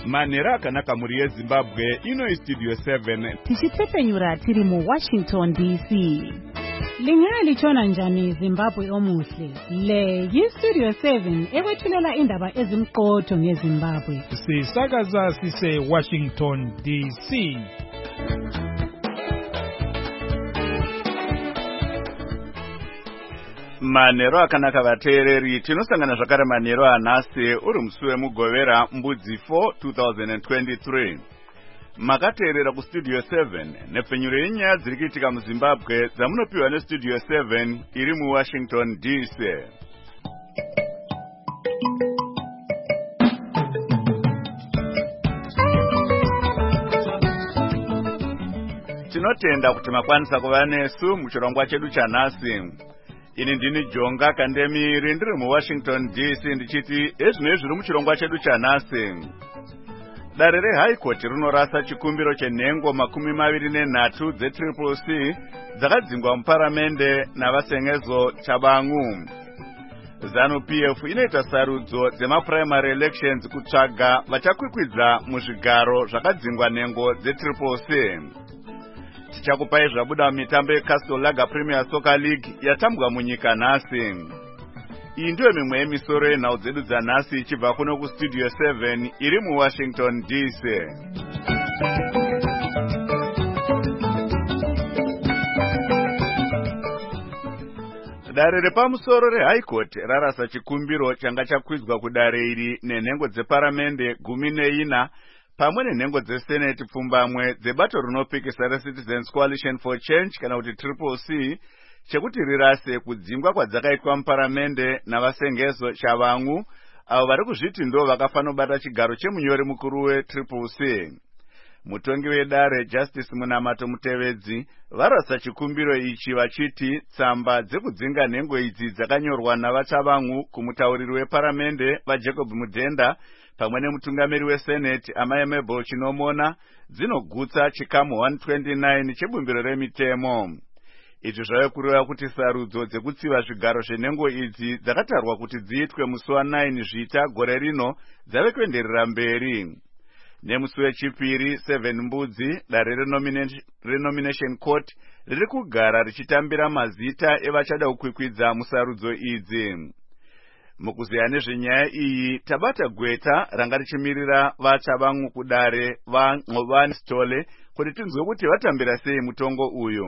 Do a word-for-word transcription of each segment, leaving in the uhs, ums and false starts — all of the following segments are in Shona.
manhero akanaka muri yezimbabwe. Ino Studio seven tichitsepenyura tiri mu Washington D C. Lingalitshona njani Zimbabwe omuhle? Le yi-Studio seven ekwethulela indaba ezimqotho ngeZimbabwe. Sisakaza sise Washington D C. manhero akanaka vateereri. Tinosangana zvakare manhero anhasi uri musi wemugovera mbudzi four two thousand twenty-three. Makateerera kuStudio seven nepfenyuro yenyaya dziri kuitika muZimbabwe dzamunopiwa neStudio seven iri muWashington D C. Tinotenda kuti makwanisa kuva nesu muchirongwa chedu chanhasi. Ini ndini Jonga Kandemiri ndiri muWashington D C ndichiti ezvinoi zviri muchirongwa chedu chanhasi. Dare reHigh Court rinorasa chikumbiro chenhengo makumi maviri nenhatu dzetriple C dzakadzingwa muparamende navasengezo Chabangu. ZANU-P F inoita sarudzo dzemaprimary elections kutsvaga vachakwikwidza muzvigaro zvakadzingwa nhengo dzetriple C. Tichakupai zvabuda mitambo yeCastle Lager Premier Soccer League yatambwa munyika nhasi. Iyi ndiyo mimwe yemisoro yenhau dzedu dzanhasi ichibva kuno kuStudio seven iri muWashington D C. Dare repamusoro reHigh Court rarasa chikumbiro changa chakwidzwa kudare iri nenhengo dzeparamende gumi neina pamwe nenhengo dzeseneti pfumbamwe dzebato rinopikisa reCitizens Coalition for Change kana kuti triple C chekuti rirase kudzingwa kwadzakaitwa muparamende navasengezo Chabangu avo vari kuzviti ndo vakafanobata chigaro chemunyori mukuru wetriple C. Mutongi wedare Justice Munamato Mutevedzi varasa chikumbiro ichi vachiti tsamba dzekudzinga nhengo idzi dzakanyorwa navaChabangu kumutauriri weparamende vaJacob Mudhenda pamwe nemutungamiri weSenate Amai Mabel Chinomona dzinogutsa chikamu one twenty-nine chebumbiro remitemo. Izvi zvave kureva kuti sarudzo dzekutsiva zvigaro zvenhengo idzi dzakatarwa kuti dziitwe musi wa9 zvita gore rino dzave kuenderera mberi. Nemusi wechipiri seven mbudzi dare renomination court riri kugara richitambira mazita evachada kukwikwidza musarudzo idzi. Mukuziya nezvenyaya iyi tabata gweta ranga richimirira vaChabangu kudare vaNqobani Stole kuti tinzwe kuti vatambira sei mutongo uyu.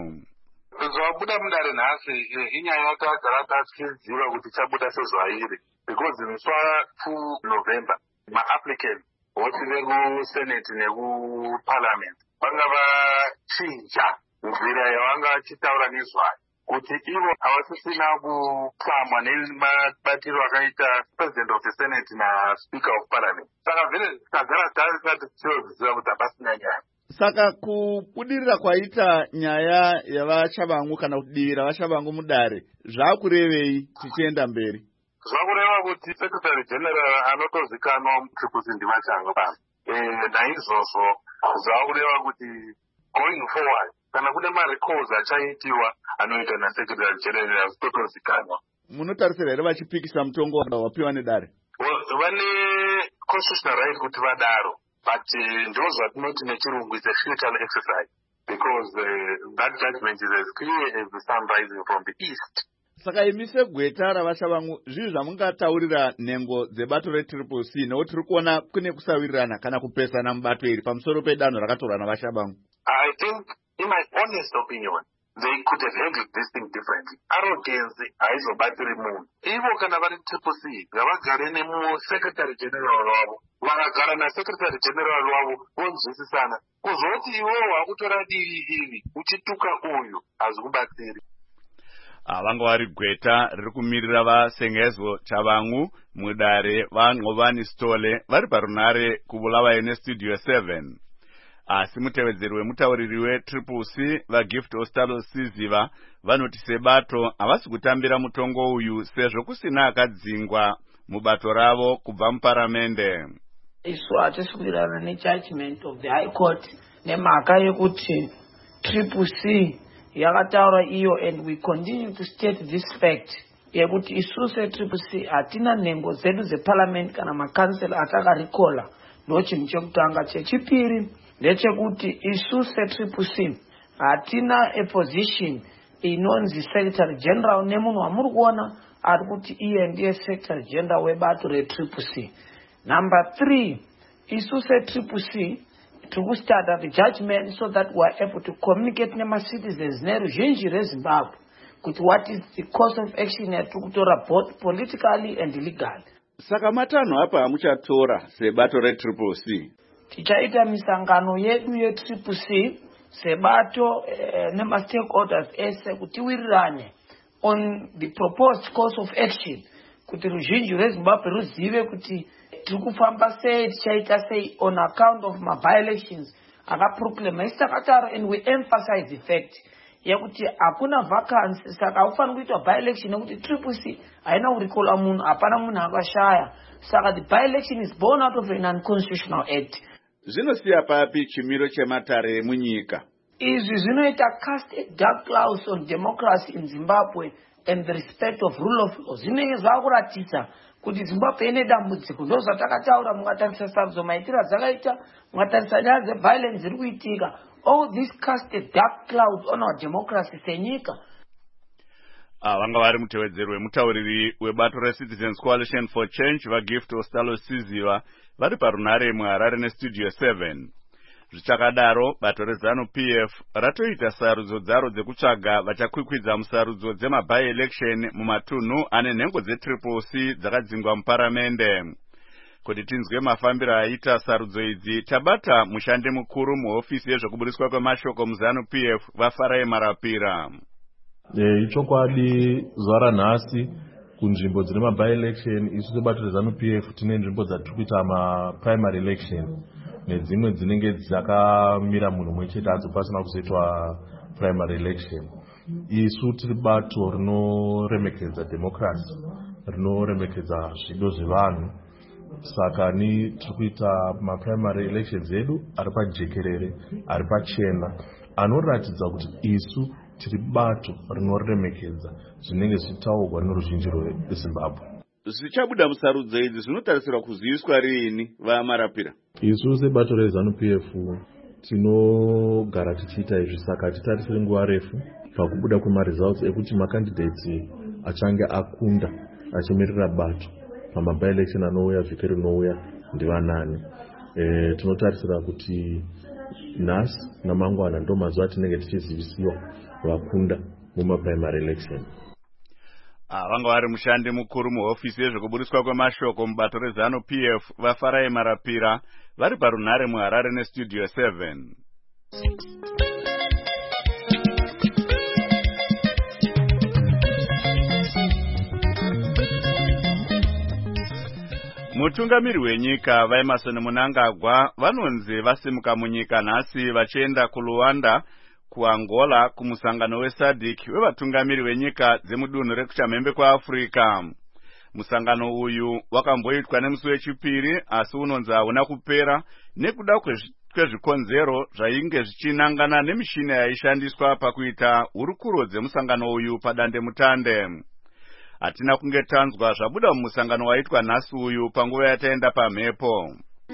Zvabuda mudare nhasi inyaya yakagara tasichiziva kuti chabuda sezvairi because musi wa2 November ma-applicant vose vekusenate nekuparliament vanga vachinja nzira yavanga vachitaura nezvayo kuti ivo havasisina kutsamwa nemabatiro akaita president of the senate naspeaker of parliament. Saka vhele tagara tasati tichiziva kuti hapasina nyaya. Saka kubudirira kwaita nyaya yavaChabangu kana kuti dii ravaChabangu mudare zvakurevei tichienda mberi? Zvakureva kuti secretary general anotozikanwa mutriple C ndivachanga pano. Naizvozvo zvakureva kuti going forward kana kune marecords achaitiwa anoita nasecretary general zvitotozikanwa. Munotarisira here vachipikisa mutongo wapiwa nedare? Vane constitutional right kuti vadaro, but ndo zvatinoti nechirungu is a futile exercise because uh, that judgment is as clear as the sun rising from the east. Saka imi segweta ravaChabangu zvii zvamungataurira nhengo dzebato retriple C nekuti tiri kuona kune kusawirirana kana kupesana mubato iri pamusoro pedanho rakatorwa navaChabangu? I think in my honest opinion they could have handled this thing differently. Arrogance haizobatiri munhu. Ivo kana vari triple C ngavagare nemusecretary general wavo, vakagara nasecretary general wavo vonzwisisana. Kuzoti ivowo hakutora divi iri uchituka uyu hazvikubatsiri. Vanga vari gweta riri kumirira vasengezo Chabangu mudare vaNqobani Stole vari parunare kubulawayo neStudio seven. Asi mutevedzeri wemutauriri wetriple C vaGift Ostalo Siziva vanoti sebato havasi kutambira mutongo uyu sezvo kusina akadzingwa mubato ravo kubva muparamende. Isu hatisi kuwirirana nejudgment of the High Court nemhaka yekuti triple C yakataura iyo, and we continue to state this fact yekuti isu setriple C hatina nhengo zedu zeparliament kana makansela atakarikola ndochinhu chekutanga. Chechipiri ndechekuti isu setriple C hatina a position inonzi secretary general nemunhu wamuri kuona ari kuti iye ndiye secretary general webato retriple C. Number three, isu setriple C tiri kustarta the judgment so that we are able to communicate nemacitizens neruzhinji rwezimbabwe kuti what is the course of action yatiri kutora both politically and legally. Saka matanho apa amuchatora sebato retriple C? Tichaita misangano yedu yetriple C sebato eh, nemastakeholders ese kuti wirirane on the proposed course of action kuti ruzhinji rwezimbabwe ruzive kuti tiri kufamba sei, tichaita sei on account of by-elections akaproclama isitakataro, and we emphasize the fact yekuti hakuna vacancy. Saka haufaniri kuitwa by-election nekuti triple C haina kurikola munhu, hapana munhu akashaya. Saka the by-election is born out of an unconstitutional act. Zvinosiya papi chimiro chematare emunyika? Izvi zvinoita cast a dark cloud on democracy in Zimbabwe and the respect of rule of law. Zvinenge zvakuratidza kuti Zimbabwe ine dambudziko. Ndo zvatakataura mukatarisa sarudzo maitiro dzakaita, mukatarisa nyaya dzeviolence dziri kuitika. All this cast a dark cloud on our democracy senyika. Ah, vanga vari mutevedzeri wemutauriri webato reCitizens Coalition for Change vaGift Ostalo Siziva vari parunare muHarare nestudio seven. Zvichakadaro, bato reZanu P F ratoita sarudzo dzaro dzekutsvaga vachakwikwidza musarudzo dzema-by-election mumatunhu ane nhengo dzetriple C dzakadzingwa muparamende. Kuti tinzwe mafambiro aita sarudzo idzi, tabata mushandi mukuru muhofisi yezvekuburiswa kwemashoko muZanu P F vaFarai Marapira. E, ichokwadi zuva ranhasi kunzvimbo dzine ma-by-election isu sebato reZanu P F tine nzvimbo dzatiri kuita ma-primary election nedzimwe dzinenge dzakamira munhu mumwe chete hadzo pasina kuzoitwa primary election. Isu tiri bato rinoremekedza democracy, rinoremekedza zvido zvevanhu. Saka ni tiri kuita ma-primary elections edu ari pajekerere, ari pachena, anoratidza kuti isu tiri bato rinoremekedza zvinenge zvichitaurwa noruzhinji rweZimbabwe. Zvichabuda musarudzo idzi zvinotarisirwa kuziviswa rini vaMarapira? Isu sebato reZanu P F tinogara tichiita izvi, saka titarisire nguva refu pakubuda kwemaresults ekuti makandidates achange akunda achimirira bato pama-by-election anouya vhiki rinouya ndivanani. E, tinotarisira kuti nhasi namangwana ndo mazuva tinenge tichizivisiwa vakunda muma-primary election. Ah, vanga vari mushandi mukuru muhofisi yezvekuburiswa kwemashoko mubato reZanu P F vaFarai Marapira vari parunare muHarare nestudio seven. Mutungamiri wenyika vaEmmerson Mnangagwa vanonzi vasimuka munyika nhasi vachienda kuRwanda, kuAngola kumusangano weSADC wevatungamiri venyika dzemudunhu rekuchamhembe kwaAfrica. Musangano uyu wakamboitwa nemusi wechipiri asi unonzi hauna kupera nekuda kwezvikonzero zvainge zvichinangana nemishina yaishandiswa pakuita hurukuro dzemusangano uyu padande mutande. Hatina kunge tanzwa zvabuda mumusangano waitwa nhasi uyu panguva yataenda pamhepo.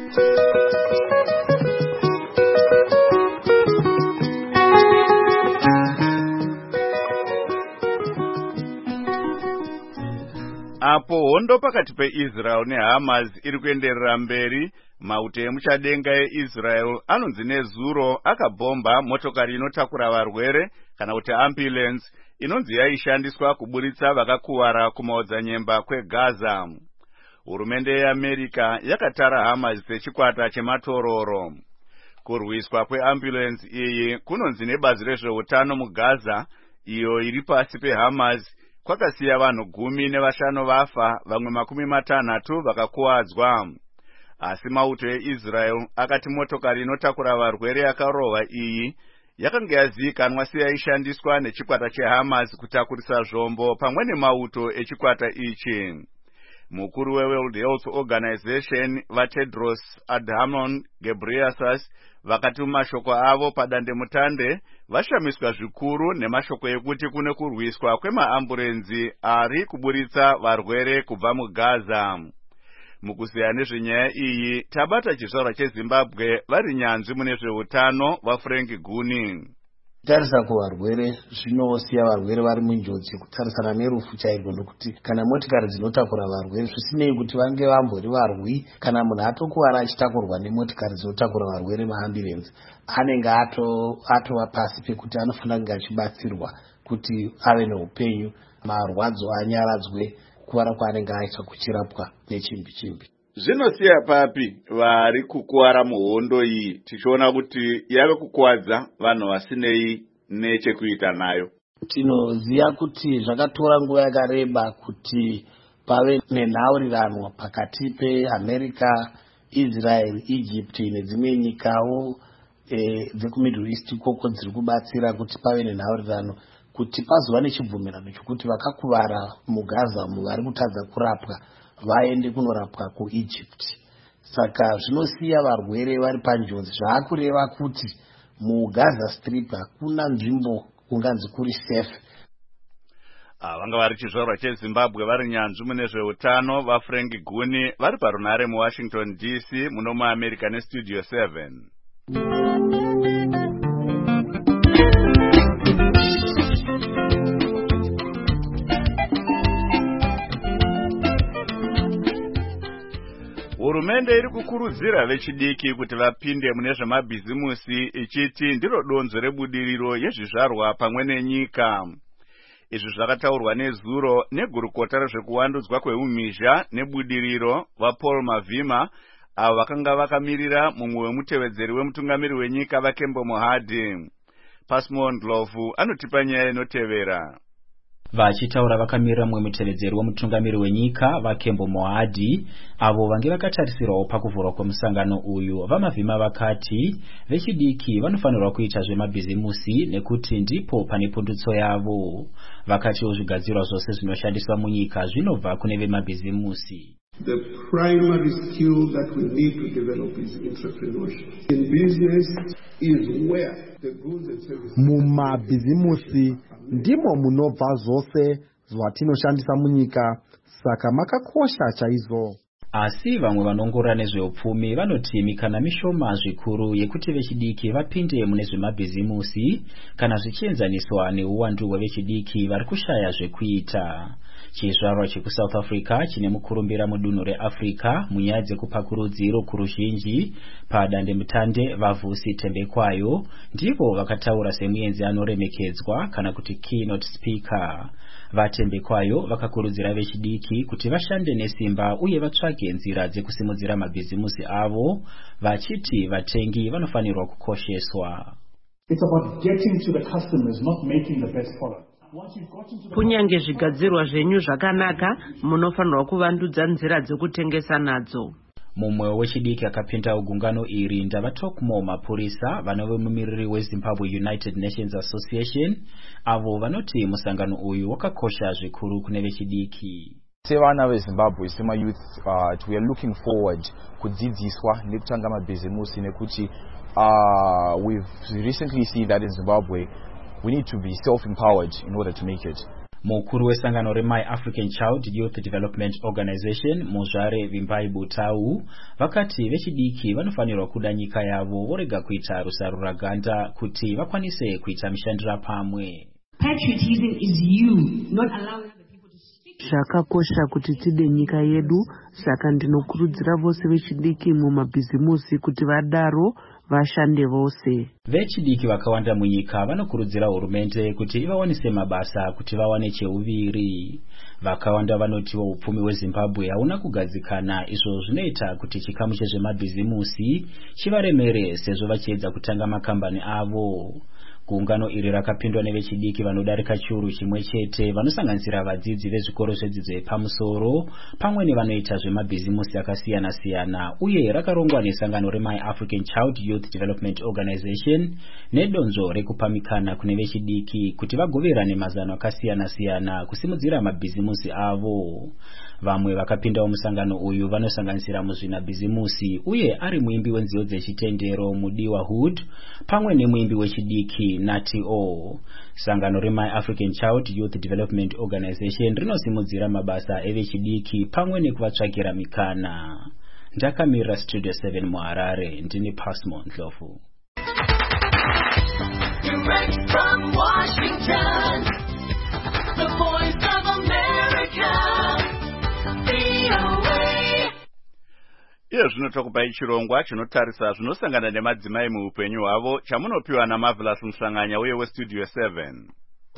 Apo hondo pakati peIsrael neHamas iri kuenderera mberi, mauto emuchadenga eIsrael anonzi nezuro akabhomba motokari inotakura varwere kana kuti ambulance inonzi yaishandiswa kuburitsa vakakuwara kumaodzanyemba kweGaza. Hurumende yeAmerica yakatara Hamas sechikwata chematororo. Kurwiswa kweambulance iyi kunonzi nebazi rezveutano muGaza, iyo iri pasi peHamas, kwakasiya vanhu gumi nevashanu vafa, vamwe makumi matanhatu vakakuwadzwa. Asi mauto eIsrael akati motokari inotakura varwere yakarohwa iyi yakanga yazivikanwa seyaishandiswa nechikwata cheHamas kutakurisa zvombo pamwe nemauto echikwata ichi. Mukuru weWorld Health Organization vaTedros Adhanom Ghebreyesus vakati mumashoko avo padande mutande vashamiswa zvikuru nemashoko ekuti kune kurwiswa kwemaamburenzi ari kuburitsa varwere kubva muGaza. Mukusiyana nezvenyaya iyi tabata chizvarwa cheZimbabwe vari nyanzvi mune zveutano vaFrank Guni. Tarisa kuvarwere zvinosiya varwere vari munjodzi kutarisana nerufu chairwo, nokuti kana motikari dzinotakura varwere zvisinei kuti vange vambori varwi, kana munhu atokuwara achitakurwa nemotikari dzinotakura varwere maambulensi, anenge ato atova pasi pekuti anofanira kunge achibatsirwa kuti ave neupenyu, marwadzo anyaradzwe, kuwara kwaanenge aita kuchirapwa nechimbi chimbi. Zvinosiya papi vari kukuwara muhondo iyi tichiona kuti yave kukuwadza vanhu vasinei nechekuita nayo? Tinoziva kuti zvakatora nguva yakareba kuti pave nenhaurirano pakati peAmerica, Israel, Egypt nedzimwe nyikawo e, dzekuMiddle East ikoko dziri kubatsira kuti pave nenhaurirano kuti pazova nechibvumirano chokuti vakakuvara muGaza vari kutadza kurapwa vaende kunorapwa kuEgypt. Saka zvinosiya varwere vari panjodzi, zvaakureva kuti muGaza Strip hakuna nzvimbo kunganzi kuri safe. Vanga vari chizvarwa cheZimbabwe vari nyanzvi mune zveutano vaFrank Guni vari parunhare muWashington D C muno muAmerica neStudio seven. Hurumende iri kukurudzira vechidiki kuti vapinde mune zvemabhizimusi ichiti ndiro donzo rebudiriro yezvizvarwa pamwe nenyika. Izvi zvakataurwa nezuro negurukota rezvekuwandudzwa kweumhizha nebudiriro vaPaul Mavhima, avo vakanga vakamirira mumwe wemutevedzeri wemutungamiri wenyika vaKembo Mohadi. Pasmon Ndlovu anotipa nyaya inotevera. Vachitaura vakamirira mumwe mutevedzeri wemutungamiri wenyika vaKembo Mohadi, avo vange vakatarisirwawo pakuvhurwa kwemusangano uyu, vaMavhima vakati vechidiki vanofanirwa kuita zvemabhizimusi nekuti ndipo pane pundutso yavo. Vakatiwo zvigadzirwa zvose zvinoshandiswa munyika zvinobva kune vemabhizimusi. The primary skill that we need to develop is entrepreneurship. In business is where the goods and services. Mumabhizimusi ndimo munobva zvose zvatinoshandisa munyika, saka makakosha chaizvo. Asi vamwe vanongorora nezveupfumi vanoti mikana mishoma zvikuru yekuti vechidiki vapinde mune zvemabhizimusi kana zvichienzaniswa neuwandu hwevechidiki vari kushaya zvekuita. Chizvarwa chekuSouth Africa chine mukurumbira mudunhu reAfrica munyaya dzekupa kurudziro kuruzhinji padandemutande vaVusi Thembekwayo ndivo vakataura semuenzi anoremekedzwa kana kuti keynote speaker. VaThembekwayo vakakurudzira vechidiki kuti vashande nesimba uye vatsvage nzira dzekusimudzira mabhizimusi avo, vachiti vatengi vanofanirwa kukosheswa. It's about getting to the customers, not making the best product. Kunyange zvigadzirwa zvenyu zvakanaka, munofanirwa kuvandudza nzira dzekutengesa nadzo. Mumwe wechidiki akapinda gungano iri ndavaTokmo Mapurisa vanove mumiriri weZimbabwe United Nations Association, avo vanoti musangano uyu wakakosha zvikuru kune vechidiki. Sevana veZimbabwe sema youth uh, we are looking forward kudzidziswa nekutanga mabhizimusi nekuti uh, we've recently seen that in Zimbabwe we need to be self-empowered in order to make it. Mukuru wesangano reMy African Child Youth Development Organization Muzvare Vimbai Butau vakati vechidiki vanofanirwa kuda nyika yavo vorega kuita rusarura ganda kuti vakwanise kuita mishandira pamwe. Patriotism is you not allowing other people to speak. Zvakakosha kuti tide nyika yedu, saka ndinokurudzira vose vechidiki mumabhizimusi kuti vadaro vashande vose. Vechidiki vakawanda munyika vanokurudzira hurumende kuti ivawanise mabasa kuti vawane cheuviri. Vakawanda vanotiwa upfumi hweZimbabwe hauna kugadzikana, izvo zvinoita kuti chikamu chezvemabhizimusi chivaremere sezvo vachiedza kutanga makambani avo. Gungano iri rakapindwa nevechidiki vanodarika chiuru chimwe chete vanosanganisira vadzidzi vezvikoro zvedzidzo yepamusoro pamwe nevanoita zvemabhizimusi akasiyana siyana, uye rakarongwa nesangano reMy African Child Youth Development Organization nedonzvo rekupamikana kune vechidiki kuti vagoverane mazano akasiyana siyana kusimudzira mabhizimusi avo. Vamwe vakapindawo musangano uyu vanosanganisira muzvinabhizimusi uye ari muimbi wenziyo dzechitendero Mudiwa Hood pamwe nemuimbi wechidiki Nati O. Sangano reMy African Child Youth Development Organization rinosimudzira mabasa evechidiki pamwe nekuvatsvakira mikana. Ndakamira Studio seven muHarare, ndini Pasmo Ndlovu. Direct from Washington, the voice of America, V O A. Iyo zvinotokupai chirongwa chinotarisa zvinosangana nemadzimai muupenyu hwavo chamunopiwa naMarvelous Musanganya uye weStudio seven.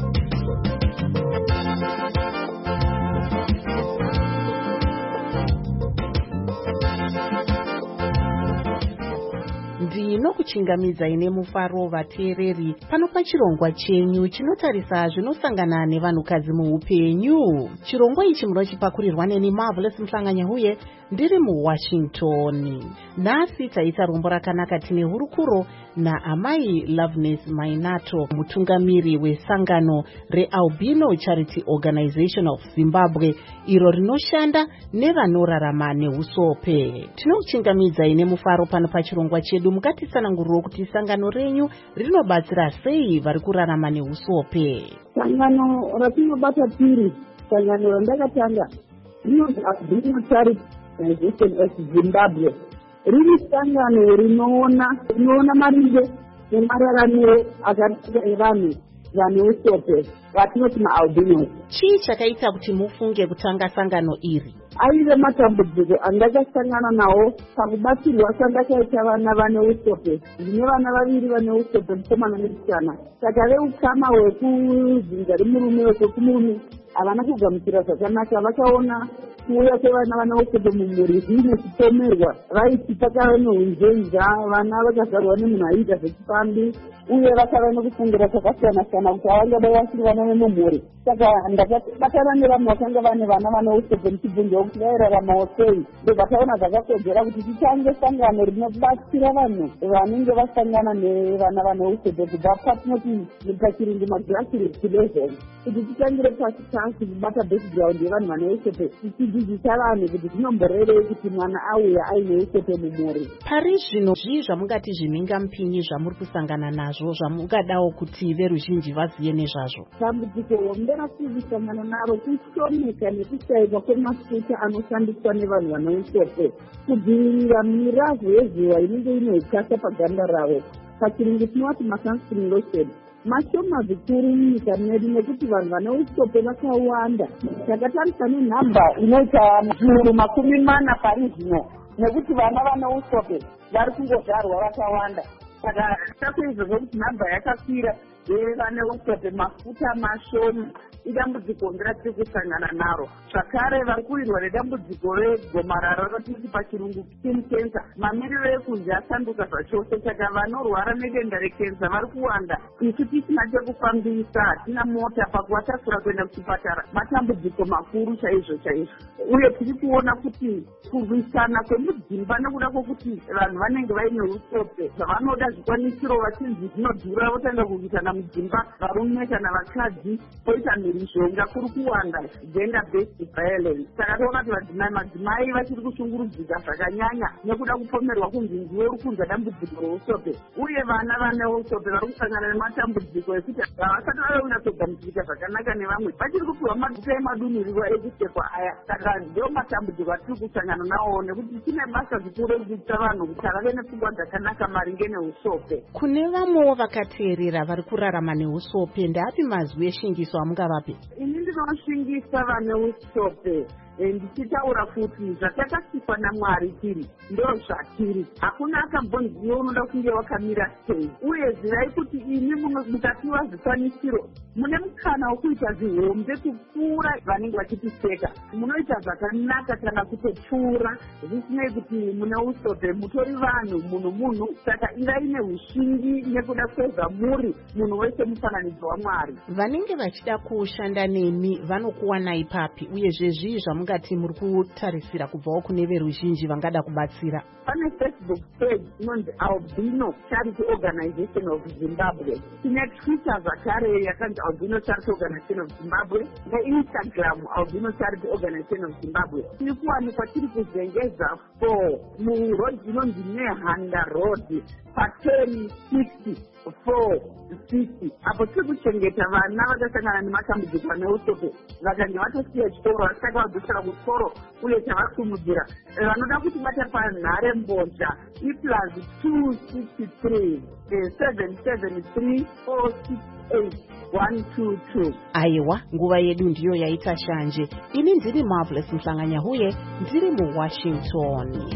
ndinokuchingamidzai nemufaro vateereri pano pachirongwa chenyu chinotarisa zvinosangana nevanhukadzi muupenyu. Chirongwa ichi munochipakurirwa neni Marvelous Musanganya uye ndiri muWashington. Nhasi taita rombo rakanaka tine hurukuro naamai Loveness Mainato, mutungamiri wesangano reAlbino Charity Organization of Zimbabwe, iro rinoshanda nevanorarama neusope. Tinokuchingamidzai nemufaro pano pachirongwa chedu. Mukatisananguriro kuti sangano renyu rinobatsira sei vari kurarama neusope. Sangano ratinobata tiri, sangano randakatanga rinonzi Albino Charity Organization of Zimbabwe. Riri sangano rinoona rinoona maringe nemararamiro akanaka evanhu vane usope vatinoti maAlbinos. Chii chakaita kuti mufunge kutanga sangano iri? Aive matambudziko andakasangana nawo pakubatsirwa sandakaita vana vane usope. Ndine vana vaviri vane usope, mukomana nemusikana. Saka veukama hwekuzinga remurume wekumurume havana kugamuchira zvakanaka. Vakaona kuuya kwevana vane usope mumhuri zvinechipomerwa, vaiti pakava neunzenza, vana vakazarwa nemunhu aiita zvechipambi uye vakava nekufungira zvakasiyana siyana kuti havangada vasiri vana vemumhuri. Saka ndakabatana nevamwe vakanga vane vana vane usope ndichibvunzawo kuti vairaramawo sei. Ndobvataona zvakakodzera kuti titange sangano rinobatsira vanhu vanenge vasangana nevana vane usope kubva patinoti pachirungu magrassroots level, kuti titangire pasi pasi kubata background yevanhu vane usope, tichidzidzisa vanhu kuti zvinomborevei kuti mwana auya aine usope mumhuri. Pari zvino zvii zvamungati zvimhingamupinyi zvamuri kusangana nazvo zvamungadawo kuti veruzhinji vazive nezvazvo? Dambudziko nderasivisangana naro kushomeka nekushaikwa kwemafuta anoshandiswa nevanhu vane usope kudzivirira miravhu yezuva inenge ine ukasha paganda ravo. Pachirungu tinoti masunscreen lotion mashoma zvikuru munyika medu nekuti vanhu vane usope vakawanda. Takatarisa nenhamba inoita zviuru makumi mana pari zvino, nekuti vana vane usope vari kungogarwa vakawanda. Saka takuizvozvo kuti nhamba yakakwira yevane usope mafuta mashoma idambudziko nderatiri kusangana naro. Zvakare vari kuwirwa nedambudziko regomarara ratinoti pachirungu skin cancer. Mamiriro ekunze asanduka zvachose, saka vanorwara nedenda rekenza vari kuwanda. Isu tisina chekufambisa, hatina mota, pakuvatasura kuenda kuchipatara matambudziko makuru chaizvo chaizvo. Uye tiri kuona kuti kurwisana kwemudzimba nekuda kwokuti vanhu vanenge vaine usope zvavanoda zvikwanisiro vachinzi zvinodhura, votanga kurwisana mudzimba, varume kana vakadzi, poita mhirizhonga kuri kuwanda, gender based violence. Saka toona kuti madzimai vachiri kushungurudzika zvakanyanya nekuda kupomerwa kunzi ndiwe uri kunza dambudziko reusope. Uye vana vane usope vari kusangana nematambudziko ekuti havasati vave kunyatsogamuchirika zvakanaka nevamwe, vachiri kupiwa maguta emadunhurirwa ekuchekwa aya. Saka ndio matambudziko atiri kusangana nawo, nekuti tine basa zikuru rekudzidzisa vanhu kuti vave nepfungwa dzakanaka maringe neusope. Kune vamwewo vakateerera vari kurarama neusope, ndeapi mazwi eshingiso amungavapi? Ini ndinoshingisa vane usope ndichitaura kuti zvatakasipa naMwari tiri ndo zvatiri. Hakuna akambonziva unoda kunge wakamira sei. Uye zirai kuti imi mukapiwa zvikwanisiro mune mukana wekuita zvihombe kupfuura vanenge vachitiseka. Munoita zvakanaka kana kutopfuura zvisinei kuti mune usope mutori vanhu, munhu munhu. Saka ingaine ushingi nekuda kweza muri munhu wese mufananidzo waMwari. Vanenge vachida kushanda nemi vanokuwanai papi, uye zvezvii zvamunga zvamungati muri kutarisira kubvawo kune veruzhinji vangada kubatsira? Pane Facebook page inonzi Albino Charity Organization of Zimbabwe. Tine Twitter zvakare yakanzi Albino Charity Organization of Zimbabwe, neInstagram Albino Charity Organization of Zimbabwe. Tiri kuwanikwa tiri kuzengeza four muroad inonzi Nehanda Road paten sixty four sixty. Apo tiri kuchengeta vana vakasangana nematambudziko neusope vakange vatosiya chikoro vasaka vadzosera kuchikoro uye chavasumudzira vanoda kuti bata panhare mbozha iplus two sixty three seven seven three four six eight one two two. Aiwa, nguva yedu ndiyo yaita shanje. Ini ndiri Marvelous Mhlanganyahuye, ndiri muWashington.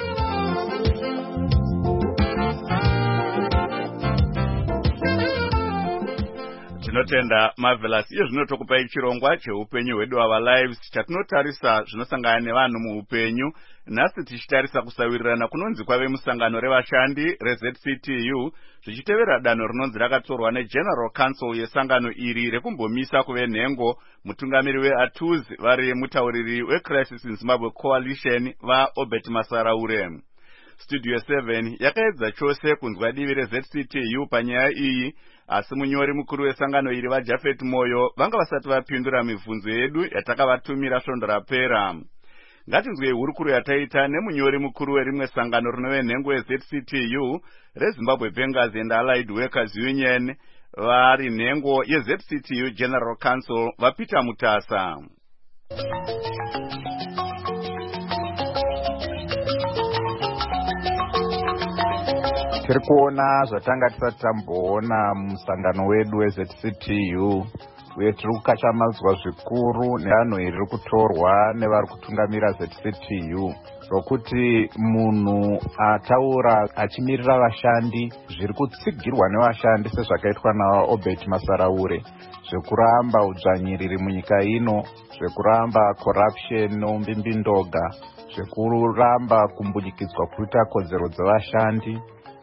Tinotenda Marvelous. Iyo zvinotokupai chirongwa cheupenyu hwedu Our Lives chatinotarisa zvinosangana nevanhu muupenyu. Nhasi tichitarisa kusawirirana kunonzi kwave musangano revashandi reZ C T U zvichitevera danho rinonzi rakatorwa neGeneral Council yesangano iri rekumbomisa kuve nhengo mutungamiri weATUZ vari mutauriri weCrisis in Zimbabwe Coalition vaObert Masaraure. Studio seven yakaedza chose kunzwa divi reZ C T U panyaya iyi, asi munyori mukuru wesangano iri vaJafet Moyo vanga vasati vapindura mibvunzo yedu yatakavatumira svondo rapera. Ngatinzwei hurukuro yataita nemunyori mukuru werimwe sangano rinove nhengo yeZ C T U reZimbabwe Bankers and Allied Workers Union vari nhengo yeZ C T U General Council vaPeter Mutasa. Tiri kuona zvatanga tisati tamboona musangano wedu weZ C T U uye tiri kukachamadzwa zvikuru nedanho iri kutorwa nevari kutungamira Z C T U rokuti munhu ataura achimirira vashandi zviri kutsigirwa nevashandi sezvakaitwa naObert Masaraure zvekuramba udzvanyiriri munyika ino, zvekuramba corruption noumbimbindoga, zvekuramba kumbunyikidzwa kuita kodzero dzevashandi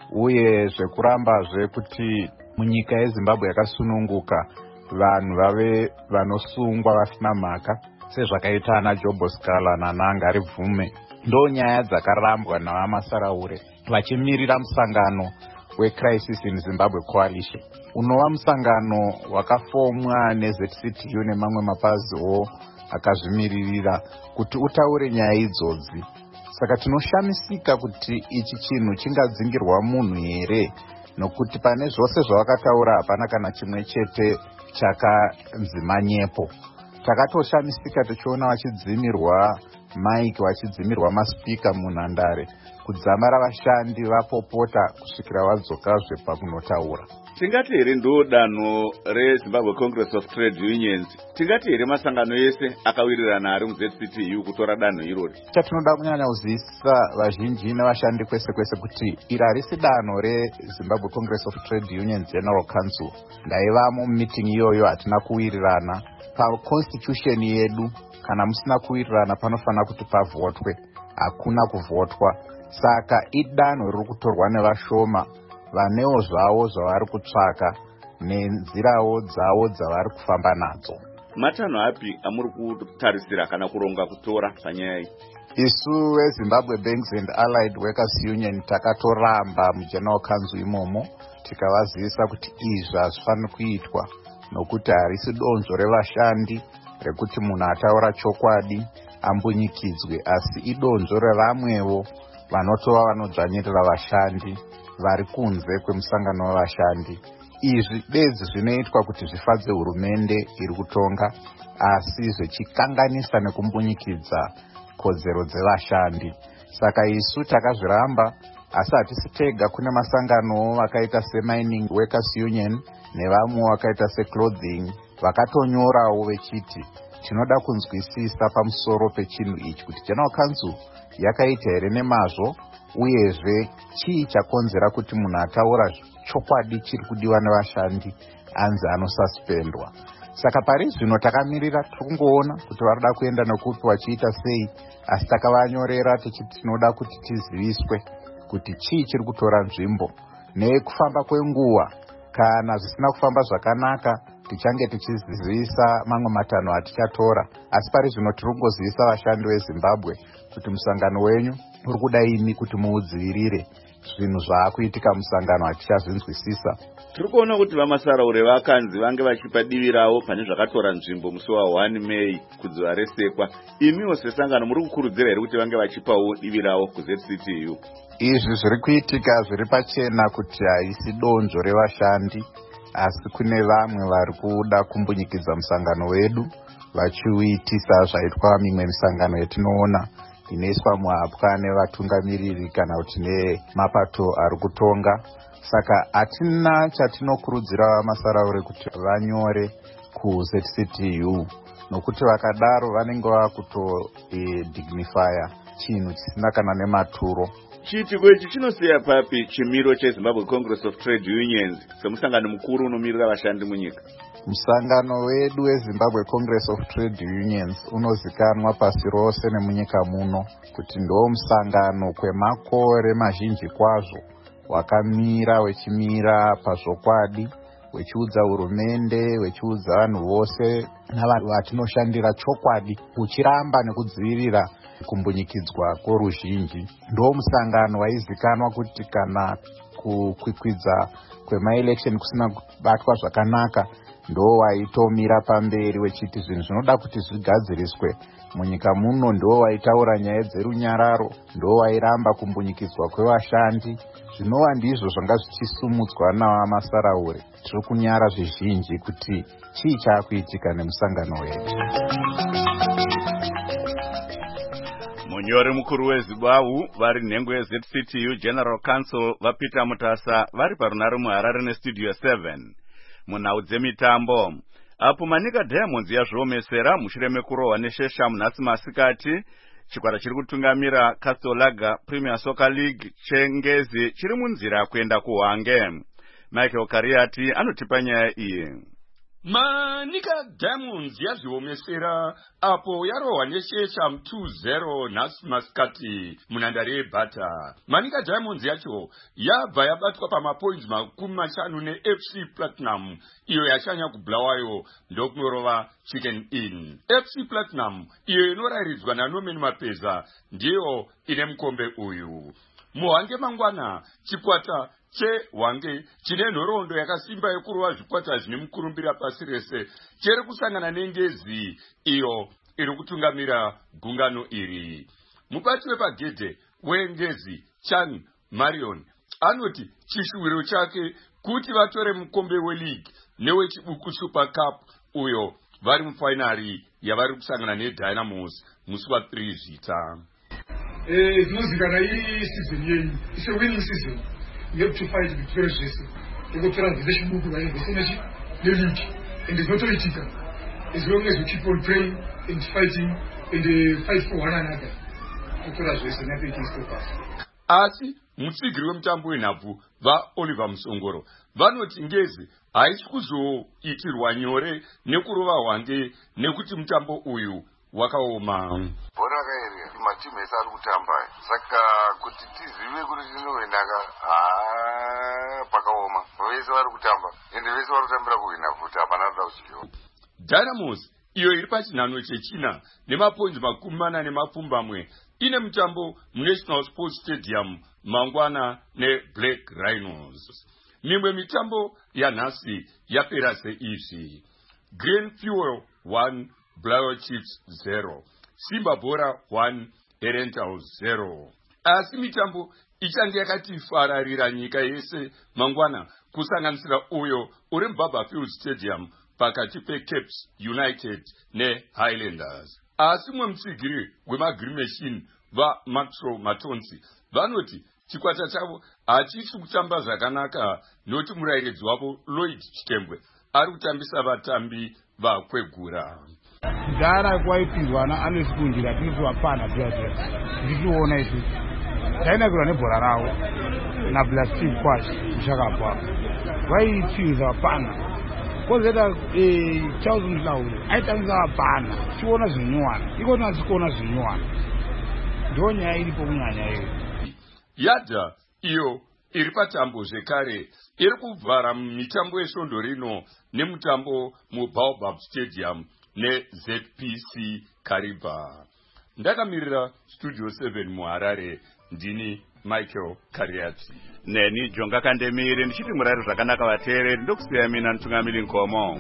uye zvekurambazve kuti munyika yeZimbabwe yakasununguka vanhu vave vanosungwa vasina mhaka sezvakaita ana Jobo Scala naNangari Bvume. Ndo nyaya dzakarambwa navaMasaraure vachimirira musangano weCrisis in Zimbabwe Coalition, unova musangano wakafomwa neZ C T U nemamwe mapaziwo akazvimiririra kuti utaure nyaya idzodzi. Saka tinoshamisika kuti ichi chinhu chingadzingirwa munhu here, nokuti pane zvose zvavakataura hapana kana chimwe chete chakanzi manyepo. Takatoshamisika tichiona vachidzimirwa maiki, vachidzimirwa maspika munhandare, kudzamara vashandi vapopota kusvikira vadzokazve pakunotaura. Tingati here ndo danho reZimbabwe Congress of Trade Unions, tingati here masangano yese akawirirana ari muZ C T U kutora danho irori. Chatinoda kunyanya kuzivisa vazhinji nevashandi kwese kwese kuti iri harisi danho reZimbabwe Congress of Trade Unions General Council. Ndaivamo mumeeting iyoyo, hatina kuwirirana. PaConstitution yedu kana musina kuwirirana panofana kuti pavhotwe, hakuna kuvhotwa. Saka idanho riri kutorwa nevashoma vanewo zvavo zvavari kutsvaka nenzirawo dzavo dzavari kufamba nadzo. Matanho api amuri kutarisira kana kuronga kutora panyaya iyi? Isu weZimbabwe Banks and Allied Workers Union takatoramba muGeneral Council imomo tikavazivisa kuti izvi hazvifaniri kuitwa, nokuti harisi donzvo revashandi rekuti munhu ataura chokwadi ambunyikidzwe, asi idonzvo revamwewo vanotova vanodzvanyirira vashandi vari kunze kwemusangano wevashandi. Izvi bedzi zvinoitwa kuti zvifadze hurumende iri kutonga, asi zvichikanganisa nekumbunyikidza kodzero dzevashandi. Saka isu takazviramba, asi hatisi tega. Kune masangano vakaita seMining Workers Union nevamwe vakaita seClothing vakatonyorawo vechiti tinoda kunzwisisa pamusoro pechinhu ichi kuti General Council yakaita here nemazvo, uyezve chii chakonzera kuti munhu ataura chokwadi chiri kudiwa nevashandi anzi anosuspendwa. Saka pari zvino takamirira tikungoona kuti varida kuenda nekupi vachiita sei, asi takavanyorera tichiti tinoda kuti tiziviswe kuti chii chiri kutora nzvimbo nekufamba kwenguva. Kana zvisina kufamba zvakanaka tichange tichizivisa mamwe matanho atichatora, asi pari zvino tiri kungozivisa vashandi veZimbabwe kuti musangano wenyu uri kuda imi kuti muudzivirire zvinhu zvaakuitika musangano atichazvinzwisisa. Tiri kuona kuti vamasaraure vakanzi vange vachipa divi ravo pane zvakatora nzvimbo musi wa first May kuzuva resekwa. Imiwo sesangano muri kukurudzira here kuti vange vachipawo divi ravo kuZ C T U? Izvi zviri kuitika zviri pachena kuti haisi donzvo revashandi, asi kune vamwe vari kuda kumbunyikidza musangano wedu vachiuitisa zvaitwa mimwe misangano yatinoona inoiswa muhapwa nevatungamiriri kana kuti nemapato ari kutonga. Saka hatina chatinokurudzira vamasaraure kuti vanyore kuZ C T U, nokuti vakadaro vanenge vakuto e, dignifya chinhu chisina kana nematuro. Chiitiko ichi chinosiya papi chimiro cheZimbabwe Congress of Trade Unions semusangano mukuru unomirira vashandi munyika? Musangano wedu weZimbabwe Congress of Trade Unions unozikanwa pasi rose nemunyika muno kuti ndo musangano kwemakore mazhinji kwazvo wakamira wechimira pazvokwadi, wechiudza hurumende, wechiudza vanhu vose navatinoshandira chokwadi, uchiramba nekudzivirira kumbunyikidzwa kworuzhinji. Ndo musangano waizikanwa kuti kana kukwikwidza kwemaelection kusina kubatwa zvakanaka ndo waitomira pamberi wechiti zvinhu zvinoda kuti zvigadziriswe munyika muno, ndo waitaura nyaya dzerunyararo, ndo wairamba kumbunyikidzwa kwevashandi. Zvinova ndizvo zvanga zvichisumudzwa navamasaraure. Tiri kunyara zvizhinji kuti chii chaakuitika nemusangano wedu. Munyori mukuru weZimbabwe vari nhengo yeZ C T U General Council vaPeter Mutasa vari parunare muHarare neStudio seven. Munhau dzemitambo, apo Manika Diamonds yazviomesera mushure mekurohwa neshesha munhasi masikati, chikwata chiri kutungamira Castle Lager Premier Soccer League chengezi chiri munzira kuenda kuHwange. Michael Kariati anotipa nyaya iyi. Manika Diamonds yazviomesera apo yarohwa neshesha two zero nhasi masikati munhandare yeBhata. Manika Diamonds yacho yabva yabatwa pamapoints makumi mashanu neF C Platinum iyo yashanya kubulawayo ndokunorova Chicken Inn. F C Platinum iyo inoraridzwa naNorman Mapeza ndiyo ine mukombe uyu. Muhwange mangwana chikwata cheHwange chine nhoroondo yakasimba yekurova zvikwata zvine mukurumbira pasi rese chiri kusangana nengezi iyo iri kutungamira gungano iri. Mubati wepagedhe wengezi Chan Marion anoti chishuwiro chake kuti vatore mukombe weleague newechibuku Super Cup uyo vari mufainari yavari kusangana neDynamos musi wa3 zvita. Eh, zvinozikana iyi season yenyu. It's a winning season. You have to fight victoriously. You go to run the chibuku by the synergy, the league, and there's no political. As long as we keep on praying and fighting and uh, fight for one another. Asi mutsigiri wemutambo wenhabvu vaOliver Musongoro vanoti ngezi haisi kuzoitirwa nyore nekurova Hwange nekuti mutambo uyu wakaoma. Bora kairi matimu ese ari kutamba saka kuti tizive kuti tinoendaka haa pakaoma vese vari kutamba ende vese vari kutambira kuhwina futi hapana kuda kuchikiwa. Dynamos iyo iri pachinhano chechina nemapoints makumi mana nemapfumbamwe ine mutambo muNational Sports Stadium mangwana neBlack Rhinos. Mimwe mitambo yanhasi yapera seizvi: Green Fuel one, Blair Chiefs zero, Simba Bora one, Herentals zero. Asi mitambo ichange yakati fararira nyika yese mangwana kusanganisira uyo uri muBarberfield Stadium pakati peCapes United neHighlanders. Asi mwe mutsigiri wemaGreen Machine vaMaxwell Matonzi vanoti chikwata chavo hachisi kutamba zvakanaka noti murairidzi wavo Lloyd Chitembwe ari kutambisa vatambi vakwegura. Kudhara kwaipinzwana anosikundira tinozivapana piyapia ndichiona izvi tainakirwa nebhora ravo naBlack Steve Kwash mushakapwa vaipinza vapana kozoita Charles Mhlauri aitambisa vapana tichiona zvinyuwana iko tinasikuona zvinyuwana ndo nyaya iripo kunyanya iyo. Yadha iyo iri patambo zvekare iri kuvhara mitambo yesvondo rino nemutambo mubaobab stadium neZ P C Kariba. Ndakamirira Studio seven muHarare, ndini Michael Kariati. Neni Jonga Kandemiri ndichiti murari zvakanaka vateereri, ndokusiya mina Ntungamiri Nkomo.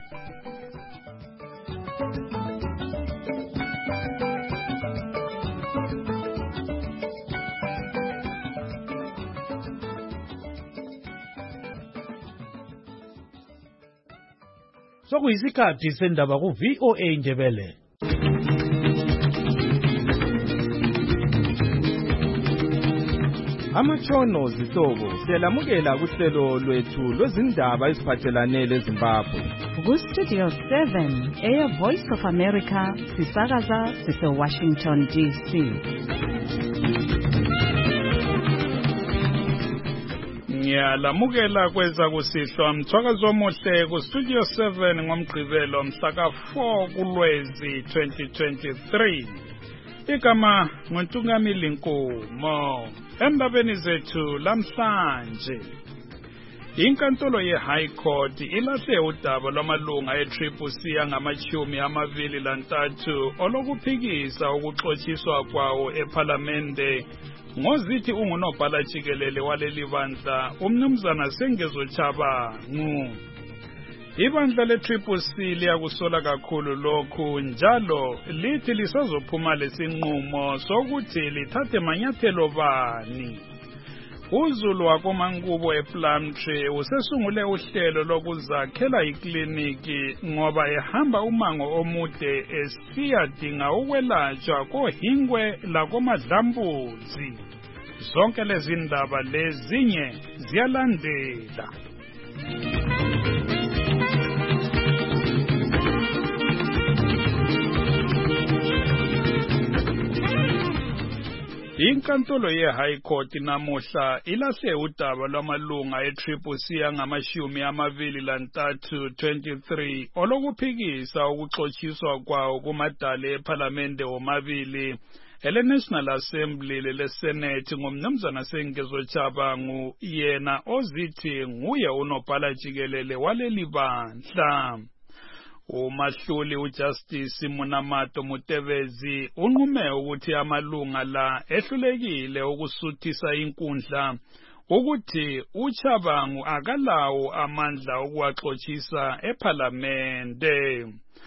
Sokuyisikhathi sendaba ku V O A Ndebele. Amatshono zihlobo siyalamukela kuhlelo lwethu lwezindaba eziphathelane leZimbabwe. Ku Studio seven, Air Voice of America, sisakaza sise Washington D C. Ngiyalamukela kweza kusihlwa mthwakazo omuhle ku Studio seven ngomgqibelo mhla ka four kuLwezi twenty twenty-three. Igama nguNtungamili Nkomo. Endabeni zethu lamhlanje, inkantolo ye-High Court ilahle udaba lwamalunga e-Triple C angamachumi amabili lantathu olokuphikisa ukuxotshiswa kwawo ephalamende ngozithi ungunobhala jikelele waleli bandla umnumzana Sengezo Tshabangu. Ibandla le-Triple C liyakusola kakhulu lokhu njalo lithi lisazophuma lesinqumo sokuthi lithathe manyathelo bani. UZulu wakoMankubo ePlumtree usesungule uhlelo lokuzakhela ikliniki ngoba ehamba umango omude esiyadinga ukwelatshwa kohingwe lakomadlambuzi. Zonke lezi ndaba lezinye ziyalandela. Inkantolo ye-High Court namuhla ilahle udaba lwamalunga e-Triple C angamashumi amabili lantathu twenty-three olokuphikisa ukuxotshiswa kwawo kumadale ephalamende womabili ele-National Assembly lele-Senate ngomnumzana Sengezo Tshabangu yena ozithi nguye unobhala jikelele waleli bandla. Umahluli uJustice Munamato Mutebezi unqume ukuthi amalunga la ehlulekile ukusuthisa inkundla ukuthi uTshabangu akalawo amandla okuwaxotsisa ephalamende.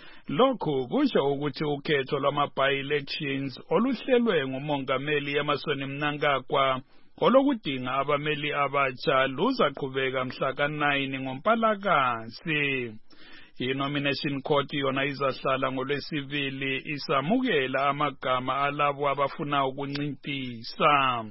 Lokhu kusho ukuthi ukhetho lwama-by-elections oluhlelwe ngumongameli Emmerson Mnangagwa olokudinga abameli abatsha luzaqhubeka mhla ka nine ngoMpalakazi. I-Nomination Court yona izahlala ngoLwesibili isamukela amagama alabo abafuna ukuncintisa.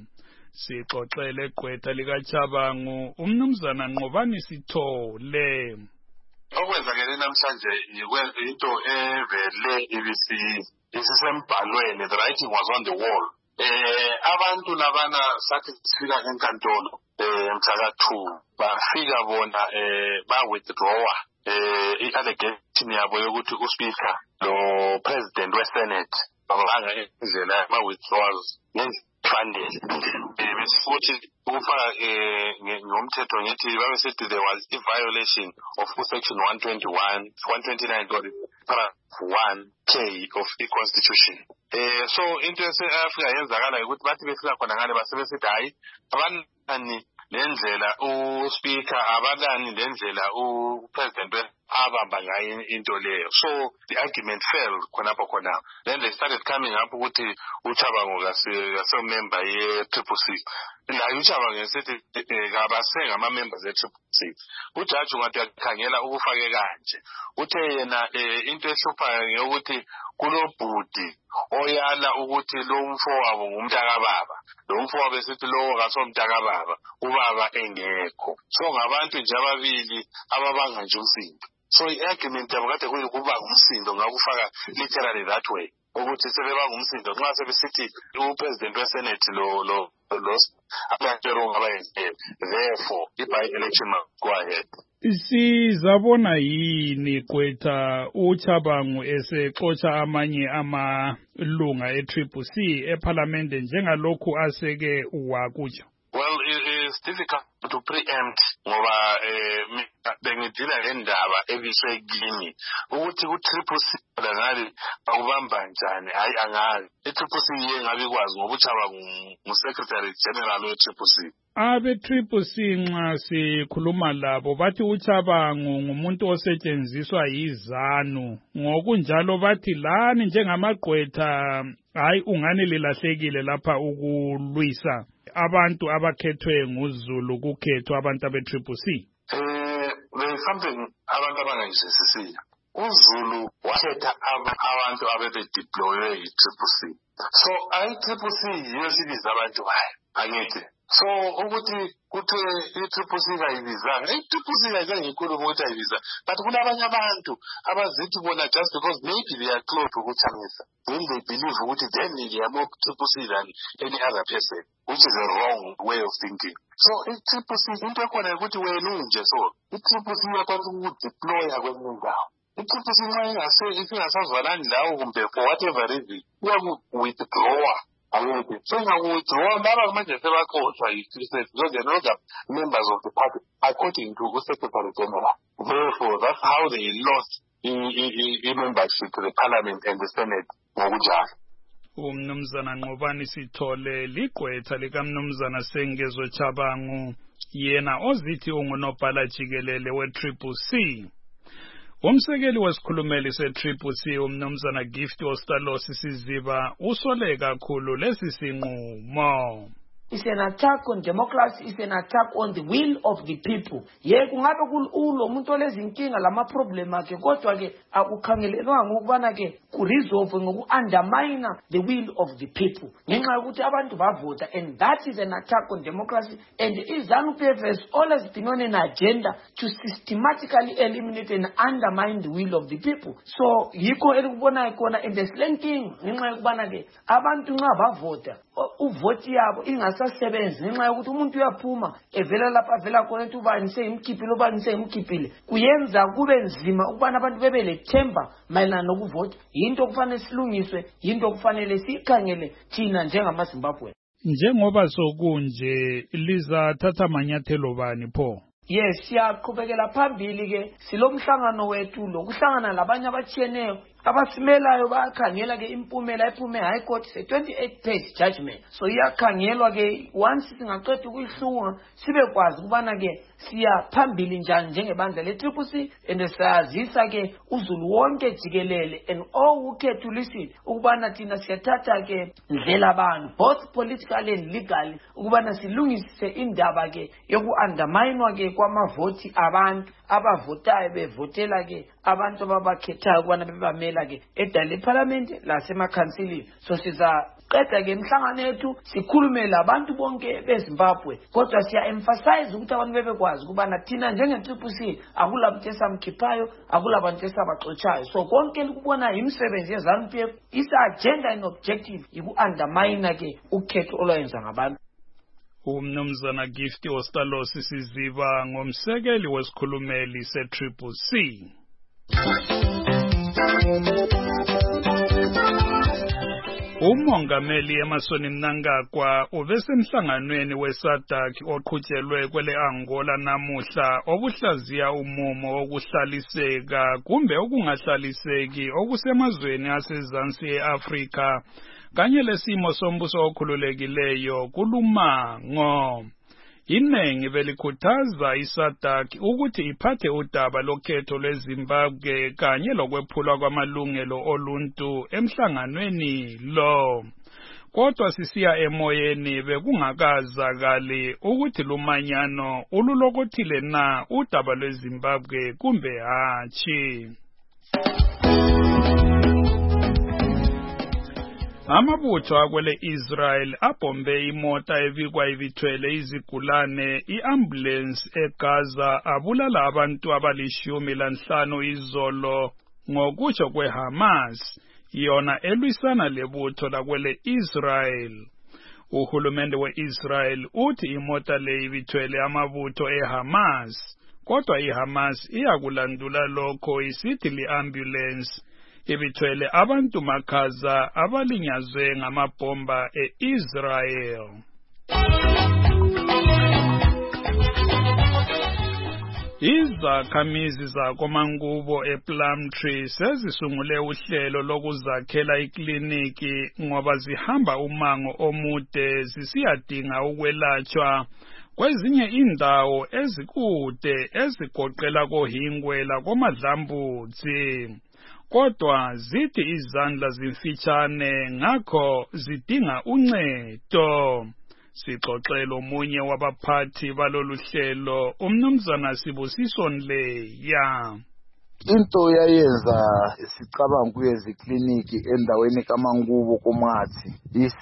Sixoxele gqwetha likaTshabangu umnumzana Nqobani Sithole. Okwenzakele namhlanje into evele ibisi isisembhalweni, the writing was on the wall. Eh abantu labana sathi sifika enkantolo eh mhla two bafika bona eh ba withdrawer eh i-allegation yabo yokuthi uSpeaker lo President weSenate babanga indlela ama withdrawals funded besifuthi ukufaka ngomthetho ngithi babesithi there was a violation of section one twenty-one one twenty-nine paragraph one K of the Constitution. Eh so into eseAfrika yenzakala ukuthi bathi befika khona ngale basebesithi hayi abanani lendlela uSpeaker abakani lendlela uPresident abamba ngayo into leyo. So the argument fell khonapho khona. Then they started coming up ukuthi uTshabangu kase member ye Triple C. Nayo uTshabangu ngithi kabasenga ama members e Triple C. Ujaji ngathi akhangela ukufake kanje. Uthe yena into ehluphayo ngokuthi kulobhudi oyala ukuthi lo mfowabo ngumntakababa. Lo mfowabo esithi lo kasomntakababa ubaba engekho. So ngabantu nje ababili ababanga nje umsindo. So i-argument yabo kade kuyikuba ngumsindo ngakufaka literally that way. Ukuthi sebeba ngumsindo nxa sebesithi uPresident weSenate lo lo lo abantero ngabayenze. Therefore i-by-election must go ahead. Sizabona yini kwetha uTshabangu esexotsha amanye amalunga e-Triple C ephalamende njengalokhu aseke wakutsho? Well, it is difficult to preempt ngoba eh bengidila ngendaba ebiswe kimi ukuthi ku triple C ngani bakubamba njani hayi angazi i-triple C iye ngabe kwazi ngokuthi aba ngu-secretary general we-triple C. Abe triple C nxa sikhuluma labo bathi uChabangu ngumuntu osetshenziswa yizanu ngokunjalo bathi lani njengamagqwetha hayi ungani lilahlekile lapha ukulwisa abantu abakhethwe nguZulu kukhethwa abantu abe triple C. Eh there is something abantu abangayizwisisiyo. uZulu wakhetha abantu abebe deploywe yi-triple C. So i-triple C yiyo sibiza abantu bayo angithi. So ukuthi kuthiwe i-triple C kayibizanga i-triple C kayizange ikhulume ukuthi ayibiza but kunabanye abantu abazithi bona just because maybe they are close ukuthamisa then they believe ukuthi then they are more triple C than any other person, which is a wrong way of thinking. So i-triple C into ekhona ukuthi wena unje so i-triple C iyakwazi ukudeploya kweminye indawo. I-triple C nxa ingase isingasazwalani lawo kumbe for whatever reason iyaku-withdrawa. So ngaku-withdraw laba manje sebakhohlwa yi-secretary because they're not the members of the party according to the-Secretary General. Therefore, that's how they lost i-membership to the Parliament and the Senate ngokunjalo. Umnumzana Nqobani Sithole ligqwetha likamnumzana Sengezo Chabangu yena ozithi ungunobhala jikelele we-triple C. Umsekeli wesikhulumeli se-triple C umnumzana Gift Ostalosi Siziba usole kakhulu lesi sinqumo. It's an attack on democracy, it's an attack on the will of the people. Ye kungabe kulo umuntu olezinkinga lama problem akhe kodwa ke akukhangelelwa ngokubana ke ku resolve ngoku undermine the will of the people. Ngenxa yokuthi abantu bavota, and that is an attack on democracy, and iZANU-P F has always been on an agenda to systematically eliminate and undermine the will of the people. So yikho elikubona ikona and the slanking ngenxa yokubana ke abantu nxa bavota uvoti yabo ingasasebenzi ngenxa yokuthi umuntu uyaphuma evela lapha avela khona ukuthi ubani seyimkhiphile ubani seyimkhiphile kuyenza kube nzima ukubana abantu bebe lethemba mayelana nokuvota. Yinto okufanele silungiswe, yinto okufanele sikhangele thina njengamaZimbabwe. Njengoba sokunje lizathatha amanyathelo bani pho? Yes, siyaqhubekela phambili ke silomhlangano wethu lokuhlangana labanye abatshiyeneyo abasimelayo bayakhangela ke impumela ephume high court se twenty-eight page judgment. So iyakhangelwa ke once singaqeda ukuyihlunga sibe kwazi kubana ke siya phambili njani njengebandla le-triple C and siyazisa ke uZulu wonke jikelele and all ukhethulisile ukubana thina siyathatha ke ndlela bani both politically and legally ukubana silungise indaba ke yoku-underminewa ke kwamavoti abantu abavotayo bevotela ke abantu ababakhethayo ukubana bebamela ke edale parliament lasemakhansilini. So sizaqeda ke imhlangano yethu sikhulume labantu bonke beZimbabwe kodwa siya emphasize ukuthi abantu bebekwazi ukubana thina njenge-triple C akulabantu esamkhiphayo akulabantu esabaxotshayo. So konke likubona imisebenzi yeZANU-P F isa-agenda and objective yiku-undermine ke ukhetho olwayenza ngabantu. Umnumzana Gift Ostalosi Siziba ngomsekeli wesikhulumeli se-triple C. Umongameli Emmerson Mnangagwa ubesemhlanganweni weSADC oqhutshelwe kwele Angola namuhla obuhlaziya umumo wokuhlaliseka kumbe okungahlaliseki okusemazweni asezansi eAfrika kanye lesimo sombuso okhululekileyo kulumango. Inengi belikhuthaza iSADC ukuthi iphathe udaba lokhetho lweZimbabwe kanye lokwephulwa kwamalungelo oluntu emhlanganweni lo. Kodwa sisiya emoyeni bekungakazakali ukuthi lumanyano ululokothile na udaba lweZimbabwe kumbe hatshi. Amabutho akwele Israel abombe imota evikwa ibithwele izigulane iambulance eGaza abulala abantu abalishumi lanhlanu izolo ngokutsho kweHamas yona elwisana lebutho lakwele Israel. Uhulumende weIsrael uthi imota le ibithwele amabutho eHamas kodwa iHamas iyakulandula lokho isithi liambulance ibithwele abantu makhaza abalinyazwe ngamabhomba e-Israel. Izakhamizi zakoMangubo ePlumtree sezisungule uhlelo lokuzakhela ikliniki ngoba zihamba umango omude zisiyadinga ukwelatshwa kwezinye indawo ezikude ezigoqela koHingwela koMadlambutsi. Kodwa zithi izandla zimfitshane ngakho zidinga uncedo. Sixoxela omunye wabaphathi balolu hlelo umnumzana Sibusiso Nleya. Into yayenza sicabanga kuyeza ikliniki endaweni kaMangubo koMathi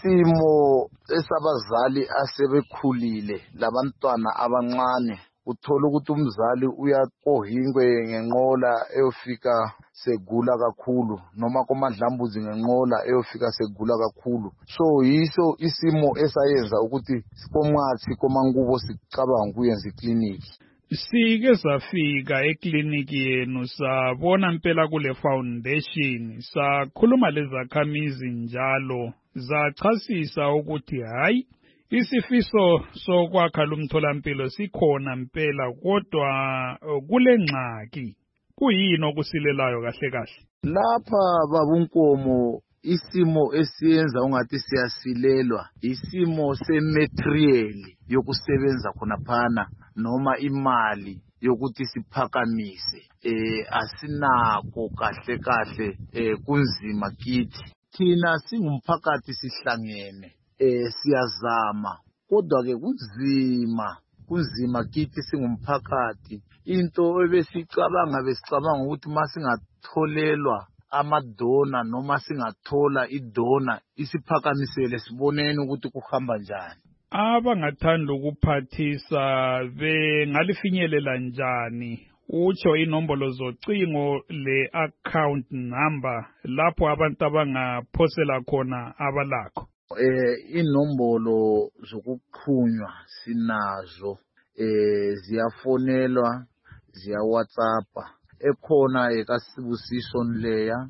isimo esabazali asebekhulile labantwana abancane. Uthola ukuthi umzali uya koHingwe ngenqola eyofika segula kakhulu noma koMadlambutsi ngenqola eyofika segula kakhulu. So yiso isimo esayenza ukuthi koMathi koMangubo sicabanga kuyenza ikliniki. Sike safika ekliniki yenu sabona impela kule foundation sakhuluma lezakhamizi njalo zachasisa ukuthi hayi isifiso sokwakha lumtholampilo sikhona impela kodwa kule ngxaki kuyini okusilelayo kahle kahle. Lapha babunkomo isimo esiyenza ungathi siyasilelwa isimo sematerial yokusebenza khona phana noma imali yokuthi siphakamise eh asinako kahle kahle eh kunzima kithi. Thina singumphakathi sihlangene eh siyazama kodwa ke kunzima kunzima kithi singumphakathi. Into ebesicabanga besicabanga ukuthi masingatholelwa amadona noma singathola idona isiphakamisele siboneni ukuthi kuhamba njani. Abangathanda ukuphathisa bengalifinyelela njani? Utsho inombolo zocingo le account number lapho abantu abangaphosela khona abalakho. Eh inombolo zokuqhunywa sinazo eh ziyafonelwa ziya WhatsApp ekhona ekaSibusiso Nleya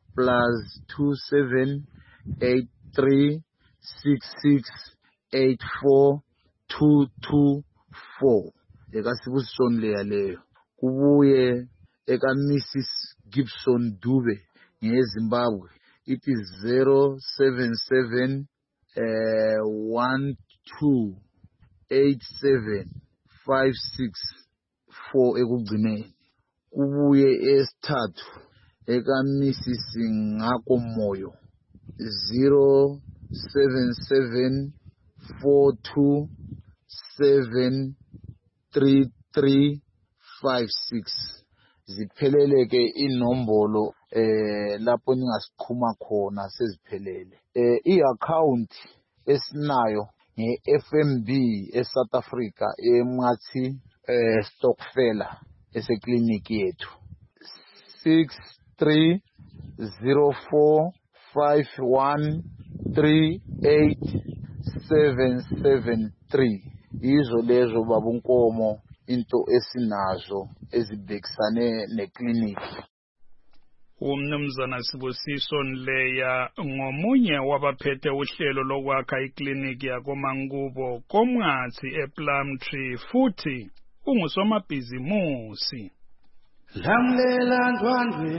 plus two seven eight three six six eight four two two four ekaSibusiso Nleya leyo. Kubuye eka Missus Gibson Dube ngeZimbabwe it is zero seven seven one two eight seven five six four ekugcineni. Kubuye esithathu eka Missus Ngako Moyo zero seven seven four two seven three three five six. Zipheleleke inombolo eh lapho ningasiqhuma khona seziphelele. Eh iaccount esinayo nge-F N B eSouth Africa eMathi eh Stockfella esekliniki yethu six three zero four five one three eight seven seven three. Izo lezo babunkomo into esinazo ezibhekisane nekliniki. Umnumzana Sibusiso Nleya ngomunye wabaphethe uhlelo lokwakha ikliniki yakoMangubo koMathi ePlumtree futhi ungusomabhizimusi. Lamlela ndwandwe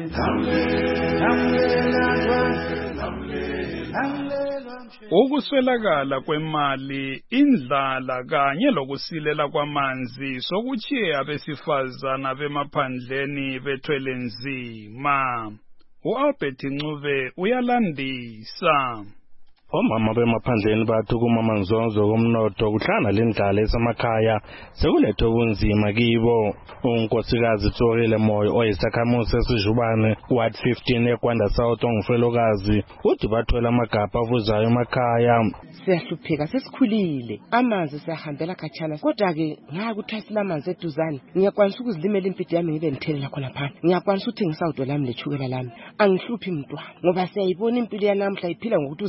lamlela ndwandwe lamlela ukuswelakala kwemali, indlala kanye lokusilela kwamanzi sokuchiye abesifazana bemaphandleni bethwele nzima. U-Albert Ncube uyalandisa. Omama bemaphandleni bathukuma manzonzo komnotho kuhlana lendlala esemakhaya sekulethe ubunzima kibo. Unkosikazi Tsorile Moyo oyisakhamuzi esijubane Ward fifteen eGwanda South ongufelokazi uthi bathola amagabha avuzayo emakhaya. Siyahlupheka sesikhulile amanzi siyahambela khatshana kodwa ke ngaya kuthasila amanzi eduzane ngiyakwanisa ukuzilimela impilo yami ngibe ngithelela khona phana ngiyakwanisa ukuthengisa udwa lami lechukela lami angihluphi mntwana ngoba siyayibona impilo yanamhla iphila ngokuthi uzincedile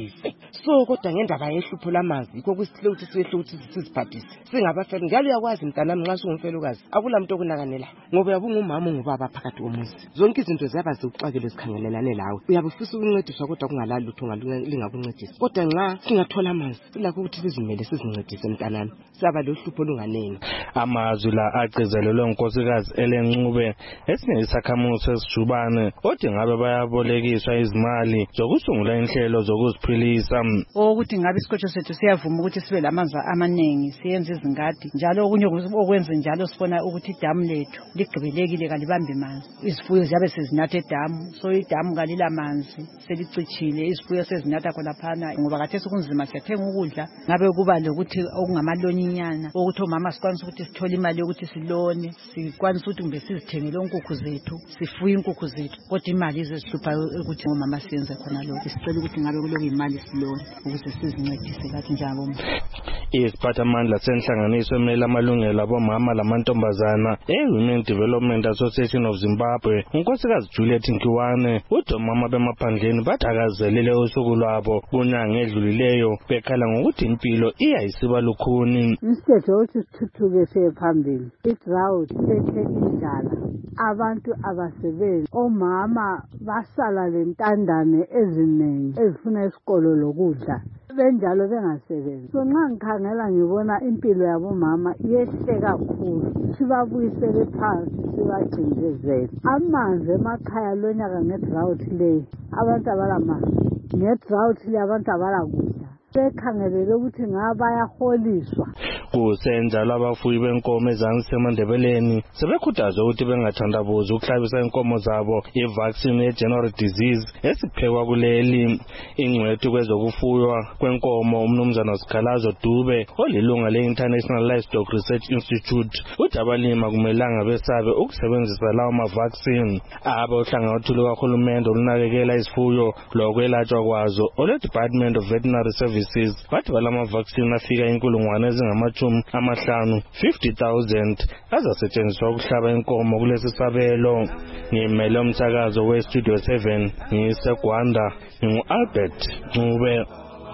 sife. So kodwa ngendaba yehlupho lamazwi yikho kusithile ukuthi siyehle ukuthi siziphathise singabafeli. Njalo uyakwazi mntanami nxa singumfelokazi akula muntu okunakanela ngoba uyabunga umama ungubaba phakathi komuzi. Zonke izinto ziyaba ziuxakele zikhangelelane lawe. Uyabe ufisa ukuncediswa kodwa kungalali lutho lingakuncedisa. Kodwa nxa singathola amanzi silakho ukuthi sizimele sizincedise mntanami. Siyaba lohlupho lunganeni. Amazwi la agcizelelwe unkosikazi Elencube esinye isakhamuzi esijubane othi ngabe bayabolekiswa izimali zokusungula inhlelo zokuziphilisa. Ukuthi ngabe isikolo sethu siyavuma ukuthi sibe lamanzi amaningi siyenze izingadi njalo okunye okwenze njalo sifona ukuthi idamu lethu ligqibelekile kalibambe manzi. Izifuyo ziyabe sezinatha edamu so idamu kalila manzi selicicile izifuyo sezinatha khona phana ngoba kathesi kunzima siyathenga ukudla ngabe kuba lokuthi okungamaloninyana ukuthi omama sikwanisa ukuthi sithole imali yokuthi silone sikwanisa ukuthi kumbe sizithengele inkukhu zethu sifuye inkukhu zethu kodwa imali izezihlupha ukuthi omama siyenze khona lokho sicela ukuthi ngabe kuloku imali silone ukuze sizincedise kathi njalo. Isiphathamandla senhlanganiso emele amalungelo abomama lamantombazana e-Women Development Association of Zimbabwe unkosikazi Juliet Nkiwane uthi omama bemaphandleni bathakazelele usuku lwabo kunyanga edlulileyo bekhala ngokuthi impilo iyayisiba lukhuni. Isithethe ukuthi sithuthuke siye phambili i-drought lethe indlala abantu abasebenzi omama basala lentandane eziningi ezifuna isikolo lokudla benjalo bengasebenzi. So nxa ngikhangela ngibona impilo yabomama yehle kakhulu sibabuyisele phansi sibacindezele amanzi emakhaya lonyaka nge-drought leyi abantu abalamanzi nge-drought leyi abantu abalakudla bekhangelele ukuthi ngabayaholiswa. Kusenjalo abafuyi benkomo ezansi eMandebeleni sebekhuthazwa ukuthi bengathandabuzi ukuhlabisa inkomo zabo i-vaccine ye-general disease esiphekwa kuleli. Ingcwethu kwezokufuywa kwenkomo umnumzana Sikhalazo Dube olilunga le-International Livestock Research Institute uthi abalimi akumelanga besabe ukusebenzisa lawo ma-vaccine. Abohlangothi lukahulumende olunakekela izifuyo lokwelatshwa kwazo ole-Department of Veterinary Services bathi balama-vaccine afika inkulungwane ezingamachumi amahlanu fifty thousand azasetshenziswa ukuhlaba inkomo kulesi sabelo. Ngimele umsakazo we-Studio seven ngiseGwanda ngingu-Albert Ncube.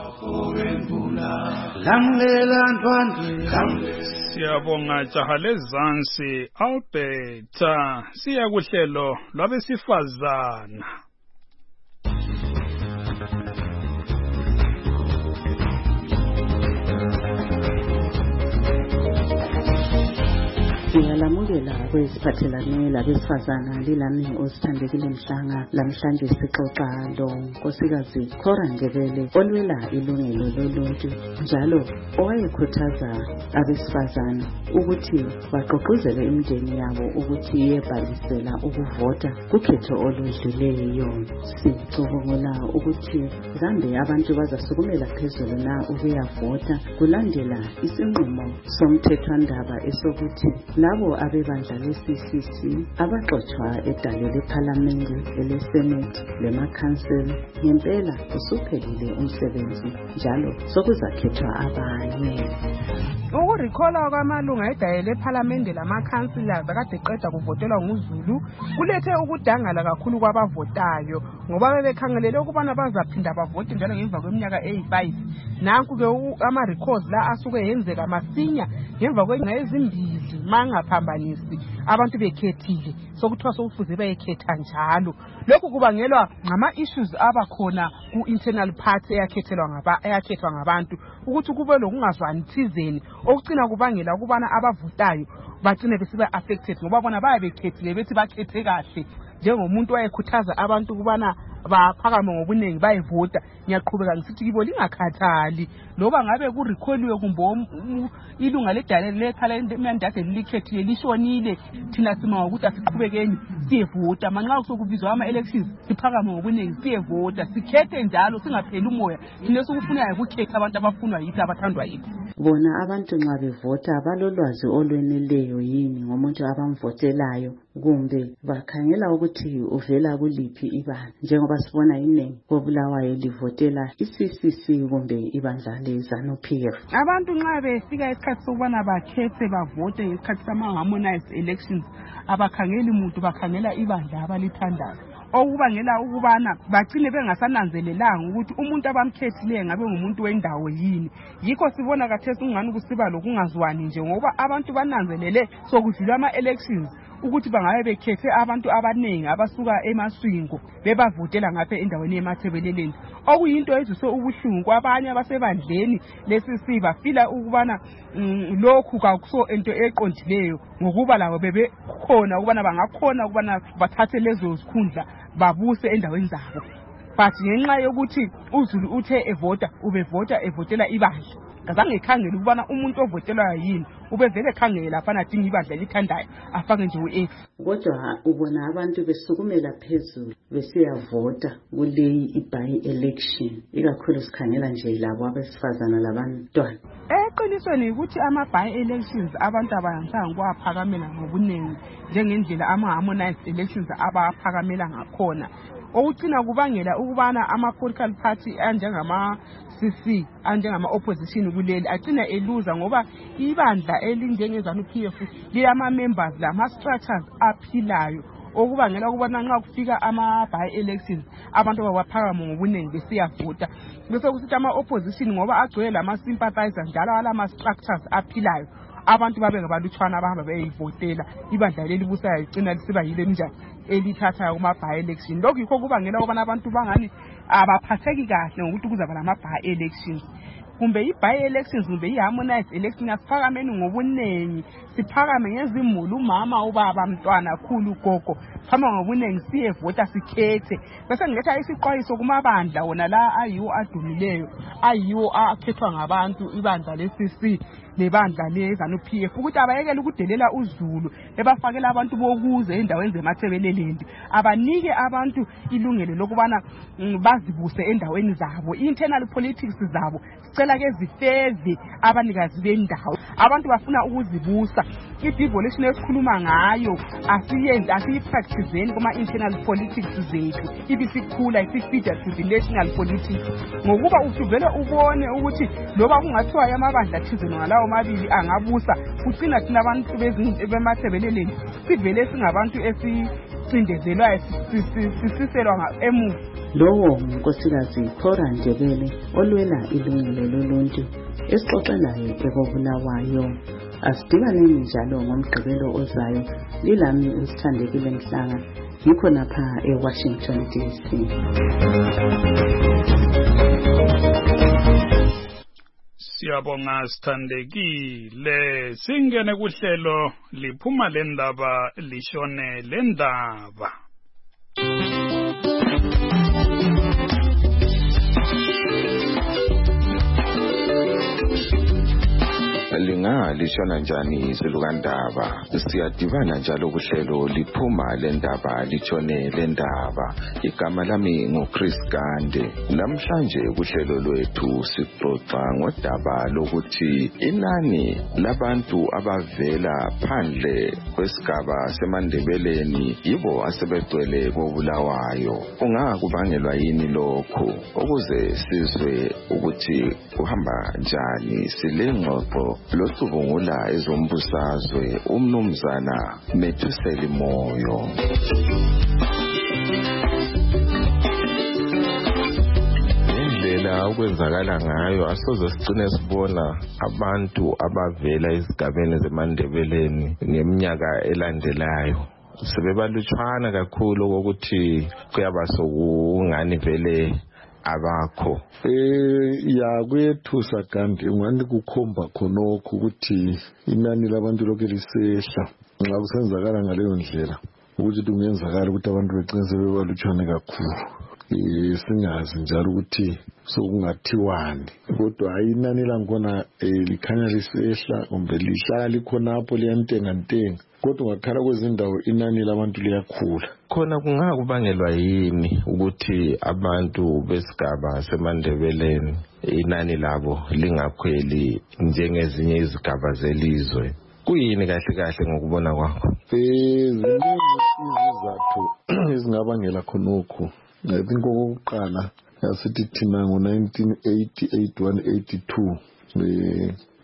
Siyabonga jaha lezansi Albert. Siya kuhlelo lwabesifazana. Siyalamukela kweziphathelane labesifazana lilami osithandekile mhlanga lamhlanje sixoxa lo nkosikazi Cora Ndebele olwela ilungelo loluntu njalo owayekhuthaza abesifazana ukuthi bagqugquzele imindeni yabo ukuthi iyebhalisela ukuvota kukhetho oludluleyo. Sicubungula ukuthi kambe abantu bazasukumela phezulu na ukuyavota kulandela isinqumo somthethwandaba esokuthi labo abebandla le-C C C abaxothwa edale lephalamende ele-Senate lemakhanseli ngempela usuphelile umsebenzi njalo sokuzakhethwa abanye. Ukurikhola kwamalunga edale lephalamende lamakhansela bekade qeda kuvotelwa nguZulu kulethe ukudangala kakhulu kwabavotayo ngoba bebekhangelele ukubana bazaphinda bavote njalo ngemva kweminyaka eyi-five. Nanku ke ama-records la asuke yenzeka masinya ngemva kwenyanga ezimbili mangaphambanisi abantu bekhethile sokuthiwa sokufuze bayekhetha njalo. Lokhu kubangelwa ngama-issues abakhona ku-internal party eyakhethelwa ngaba eyakhethwa ngabantu ukuthi kube lokungazwani thizeni okucina kubangela ukubana abavotayo bagcine besiba affected ngoba bona bayabe bekhethile bethi bakhethe kahle njengomuntu wayekhuthaza abantu ukubana baphakame ngobunengi bayevota. Ngiyaqhubeka ngisithi kibo lingakhathali loba ngabe kurikholiwe kumbe ilunga ledale lephalamende likhethile lishonile thina sima ukuthi asiqhubekeni siyevota manxa kusokubizwa ama-elections siphakame ngobunengi siyevota sikhethe njalo singapheli umoya thina sokufunayo ukukhetha abantu abafunwa yithi abathandwa yithi. Bona abantu nxa bevota balolwazi olweneleyo yini ngomuntu abamvotelayo kumbe bakhangela ukuthi uvela kuliphi ibandla njengoba sibona iningi koBulawayo livotela i-C C C kumbe ibandla le-ZANU-P F. Abantu nxa befika isikhathi sokubana bakhethe bavote ngesikhathi sama-harmonized elections abakhangeli muntu bakhangela ibandla abalithandayo okubangela ukubana bagcine bengasananzelelanga ukuthi umuntu abamkhethileyo ngabe ngumuntu wendawo yini. Yikho sibona kathesi ungani kusiba lokungazwani nje ngoba abantu bananzelele sokudlula ama-elections ukuthi bangabe bekhethe abantu abaningi abasuka emaswingo bebavotela ngapha endaweni yemathebeleleni, okuyinto ezise ubuhlungu kwabanye abasebandleni lesi siba fila ukubana mm, lokhu kakuso into eqondileyo ngokuba labo bebekhona ukubana bangakhona ukubana bathathe lezo zikhundla babuse endaweni zabo. But ngenxa yokuthi uZulu uthe evota ubevota evotela ibandla, kazange ekhangela ukubana umuntu ovotelwayo yini, ubevele ekhangela lapha adinga ibandla lithandayo afake nje u-X. Kodwa ubona abantu besukumela phezulu besiyavota kuleyi i-by-election, ikakhulu sikhangela nje labo abesifazana labantwana. Eqinisweni ukuthi ama-by-elections abantu abansanga kwaphakamela ngobunengi njengendlela ama-harmonized elections abaphakamela ngakhona, okucina kubangela ukubana ama-political party anjengama-C C anjengama-opposition kuleli agcina eluza ngoba ibandla elinjengezanu P F liyama-members lama-structures aphilayo, okubangela ukubana nxa kufika ama-by-elections abantu babaphakama ngobunengi besiyavota. Bese kusithi ama-opposition ngoba agcwele lama-sympathizers njalo alama-structures aphilayo, abantu babe ngabalutshwana abahamba beyivotela ibandla leli busayo igcina lisiba yile njani elithathayo kuma-by-election. Lokhu yikho kubangela ukubana abantu bangani abaphatheki kahle ngokuthi kuzaba lama-by-elections. Kumbe i-by-elections kumbe i-harmonized election asiphakameni ngobunengi, siphakame ngezimuli, umama, ubaba, mntwana, khulu, gogo, phama ngobunengi siyevota sikhethe. Bese ngiletha isiqwayiso kumabandla wona la ayiwo adumileyo, ayiwo akhethwa ngabantu, ibandla le-C C nebandla lezanu P F, ukuthi abayekele ukudelela uZulu ebafakela abantu bokuze endaweni zemathebeleleni, abanike abantu ilungelo lokubana bazibuse endaweni zabo, internal politics zabo sicela ke zifeze abanikazi bendawo. Abantu bafuna ukuzibusa. I-devolution esikhuluma ngayo asiyenzi asiyipracticeni kuma internal politics zethu, ibisikhula isifida to the national politics, ngokuba usuvele ubone ukuthi loba kungathiwa amabandla thizeno ngalawo mabili angabusa, kucina thina abantu bemathebeleleni sivele singabantu esicindezelwayo sisiselwa emuva. Lowo ngunkosikazi Cora Ndebele olwela ilungelo loluntu esixoxelayo ekobulawayo. Asidibaneni njalo ngomgqibelo ozayo. Lilami uSithandekile Mhlanga, ngikho lapha eWashington D C. Siyabonga Sithandekile. Singene kuhlelo liphuma lendaba lishone lendaba. Linga lishona njani selukandaba, siyadibana njalo kuhlelo liphuma lendaba lishone lendaba. Igama lami nguChris Gande. Namhlanje kuhlelo lwethu sixoxa ngodaba lokuthi inani labantu abavela phandle kwesigaba seMandebeleni yibo asebegcwele koBulawayo. Ungakubangelwa yini lokho? Ukuze sizwe ukuthi uhamba njani silengxoxo losubungula ezombusazwe umnumzana Methuseli Moyo. Indlela ukwenzakala ngayo asoze sigcine sibona abantu abavela esigabeni zeMandebeleni ngeminyaka elandelayo. Sebebalutshwana kakhulu ukuthi kuyaba sokungani vele abakho. Eh ya kwethusa kanti ungani kukhomba khonokho ukuthi inani labantu lokho lisehla nxa kusenzakala ngaleyo ndlela ukuthi kungenzakala ukuthi abantu becinze bebalutshwane kakhulu. Eh singazi njalo ukuthi sokungathiwani, kodwa ayinani langona likhanya lisehla kumbe lihlala likhonapho liyantenga ntenga, kodwa ngakhala kwezindawo inani labantu liyakhula. Khona kungakubangelwa yini ukuthi abantu besigaba seMandebeleni inani labo lingakhweli njengezinye izigaba zelizwe? Kuyini kahle kahle ngokubona kwakho? Eh ziningi izizathu ezingabangela khonokho. I think okokuqala yasithi thina ngo nineteen eighty, eighty-one, eighty-two eh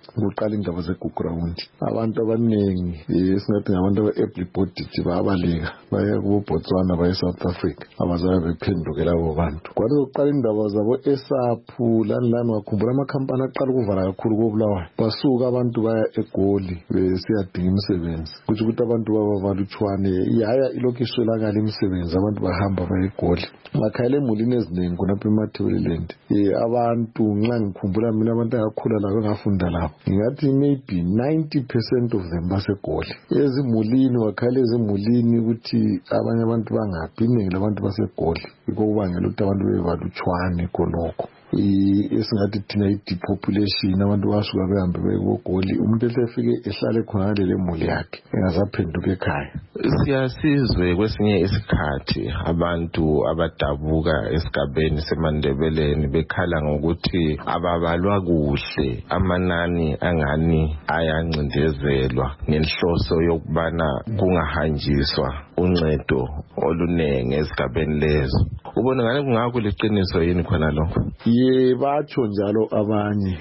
kuqala indaba zeGugurawundi. Abantu abaningi esingathi ngabantu aba-able bodied bayabaleka baya kuBotswana baye South Africa abazabe bephendukela abo bantu. Kwathi kuqala indaba zabo esaphu lani lani wakhumbula amakhampani aqala ukuvala kakhulu koBulawayo. Basuka abantu baya eGoli besiyadinga imisebenzi. Kuthi ukuthi abantu babavalutshwane yaya ilokhu iswelakala imisebenzi abantu bahamba baya eGoli. Makhayile emulini eziningi khonapha eMathebeleland. Abantu nxa ngikhumbula mina abantu akakhula labo ngafunda labo. Ngathi maybe ninety percent of them basegoli. Ezimulini wakhale ezimulini ukuthi abanye abantu bangaphi iningi labantu basegoli. Yikho kubangela ukuthi abantu bebalutshwane khonokho. Esingathi thina i-depopulation abantu basuka behambe beyeGoli umuntu esefike ehlale khona lele muli yakhe engazaphenduka ekhaya. Siyasizwe kwesinye isikhathi abantu abadabuka esigabeni seMandebeleni bekhala ngokuthi ababalwa kuhle amanani angani ayancindezelwa ngenhloso yokubana kungahanjiswa uncedo olunenge esigabeni lezo. Ubona ngani kungakho liqiniso yini khona lokho? Ye batsho njalo abanye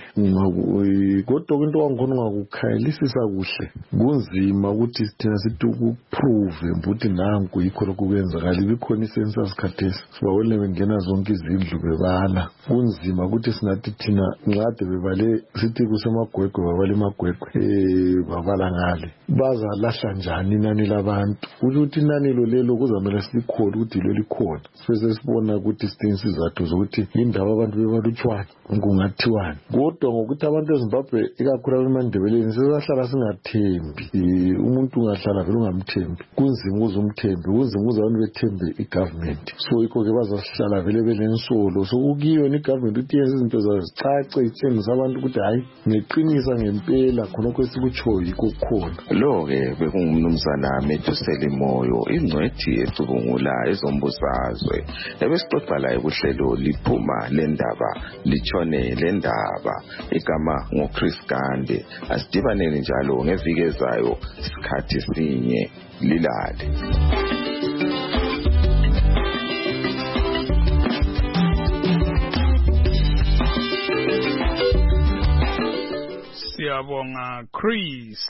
kodwa into wangikhona ngakukhayelisisa kuhle kunzima ukuthi sithina sithi ukuprove ukuthi nanku yikho lokhu kwenzakala ibikhona icensus khathesi sibawele bengena zonke izindlu bebala kunzima ukuthi singathi thina nqade bebale sithi kusemagwegwe babale emagwegwe eh babala ngale bazalahla njani inani labantu ukuthi inani lo lelo kuzamela silikhona ukuthi lo likhona bese sibona ukuthi sidinga isizathu zokuthi indaba abantu bebalutshwana kungathiwani kodwa ngokuthi abantu eZimbabwe ikakhulu eMandebeleni sizahlala singathembi umuntu ungahlala vele ungamthembi kunzima ukuzumthembi kunzima ukuze abantu bethembe igovernment so yikho ke bazahlala vele belensolo so kukiyo ni government uthi yenza izinto zazicace itshengisa abantu ukuthi hayi ngeqinisa ngempela khonokho esikutshoyo yikho khona. Lo ke bekungumnumzana Methuseli Moyo ingcwethi ecubungula ezombusazwe ebesixoxa laye kuhlelo liphuma lendaba litshone lendaba igama ngoChris Gande. Asidibaneni njalo ngeviki ezayo isikhathi sinye lilale. Siyabonga Chris.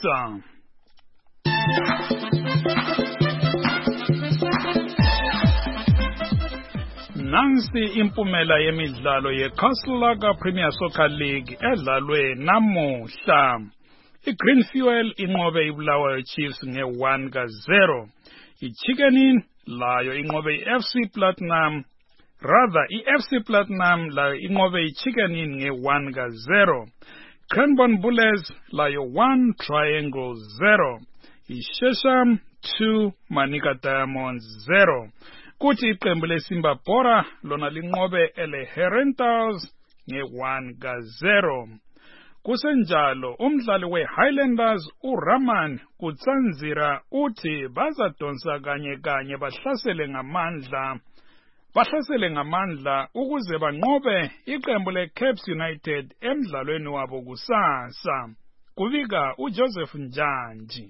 Nansi impumela yemidlalo yeCastlelaga Premier Soccer League edlalwe namuhla. iGreen Fuel inqobe iBulawayo Chiefs nge one ka zero. iChicken Inn layo inqobe iF C Platinum. Rather iF C Platinum layo inqobe iChicken Inn nge one ka zero. Cranbourne Bullets layo one Triangle zero. iShesham two Manika Diamonds zero. Kuthi iqembu leSimba Bora lona linqobe ele Herentals nge one ka zero. Kusenjalo umdlali weHighlanders uRaman Kutsanzira uthi bazadonsa kanye kanye bahlasele ngamandla bahlasele ngamandla ukuze banqobe iqembu leCaps United emdlalweni wabo kusasa. Kubika uJoseph Njanji.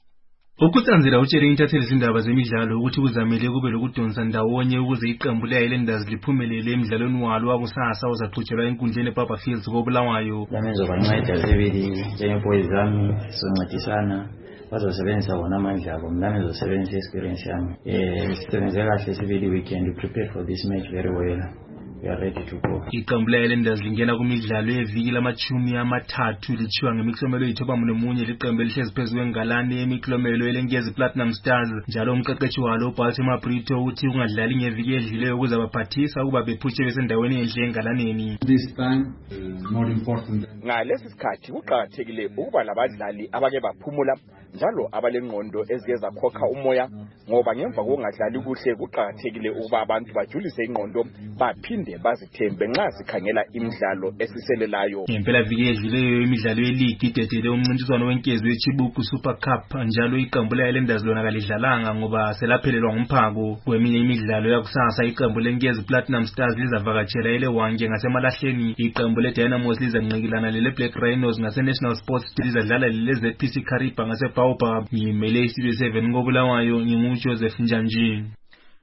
Ukutsanzira utshele intatheli izindaba zemidlalo ukuthi kuzamele kube lokudonsa ndawonye ukuze iqembu leHighlanders liphumelele emidlalweni walo wakusasa ozaqhutshelwa enkundleni eBaba Fields koBulawayo. Lamezobanceda sebili njengeboys zami soncedisana bazosebenzisa wona amandla abo mina ngizosebenzisa experience yami. Eh sisebenze kahle sibili weekend we prepared for this match very well. We are ready to go. Iqembu leHighlanders lingena kumidlalo yeviki lamachumi amathathu lichiwa ngemiklomelo eyithoba nomunye liqembu elihlezi phezulu kwengalane yemiklomelo elenkezi Platinum Stars njalo umqeqeshi walo Baltimore Brito uthi ungadlali ngeviki edlileyo ukuze abaphathisa ukuba bephutshe besendaweni enhle engalaneni. This time is more important. Ngalesi sikhathi kuqhakathekile ukuba labadlali abake baphumula njalo abalengqondo ezike zakhokha umoya ngoba ngemva kokungadlali kuhle kuqhakathekile ukuba abantu bajulise ingqondo baphinde bazithembe nxa sikhangela imidlalo esiselelayo. Ngempela viki edlileyo imidlalo yeligi idedele umncintiswano wenkezi weChibuku Super Cup njalo iqembu leHighlanders lona kalidlalanga ngoba selaphelelwa ngumphako. Kweminye imidlalo yakusasa iqembu lenkezi Platinum Stars lizavakatshela eleWange ngasemalahleni, iqembu leDynamos lizanqikilana lele Black Rhinos ngaseNational Sports lizadlala lele ZPC Kariba ngaseBaobab. Ngimele iStudio seven koBulawayo nginguJoseph Njanji.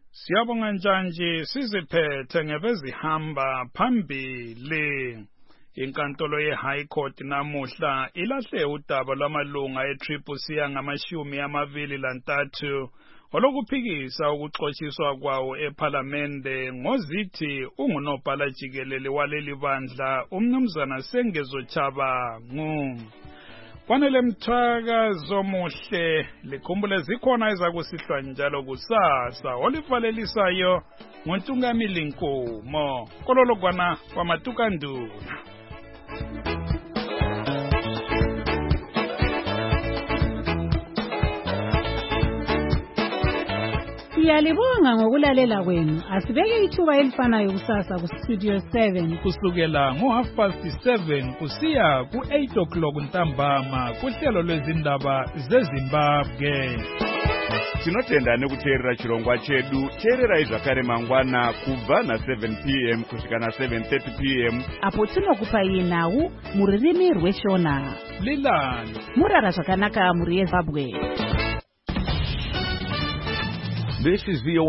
Siyabonga Njanji siziphethe ngebezihamba phambili. Inkantolo ye-High Court namuhla ilahle udaba lwamalunga e-Triple C angamashumi amabili lantathu olokuphikisa ukuxotshiswa kwawo ePhalamende ngozithi ungunobhala jikelele waleli bandla umnumzana Sengezo Chabangu. Kwanele Mthaka zomuhle likhumbule zikhona ezakusihlwa njalo kusasa olivalelisayo ngoNtungamili Nkomo kololokwana kwamatukanduna. Siyalibonga ngokulalela kwenu. Asibeke ithuba elifanayo kusasa ku Studio seven kusukela ngo half past seven kusiya ku eight o'clock ntambama kuhlelo lwezindaba zeZimbabwe. Tinotenda nekuteerera chirongwa chedu. Teerera izvakare mangwana kubva na seven p m kusvika na seven thirty p m apo tinokupai nhau muririmi rweshona. Lilani murara zvakanaka muri yeZimbabwe. This is V O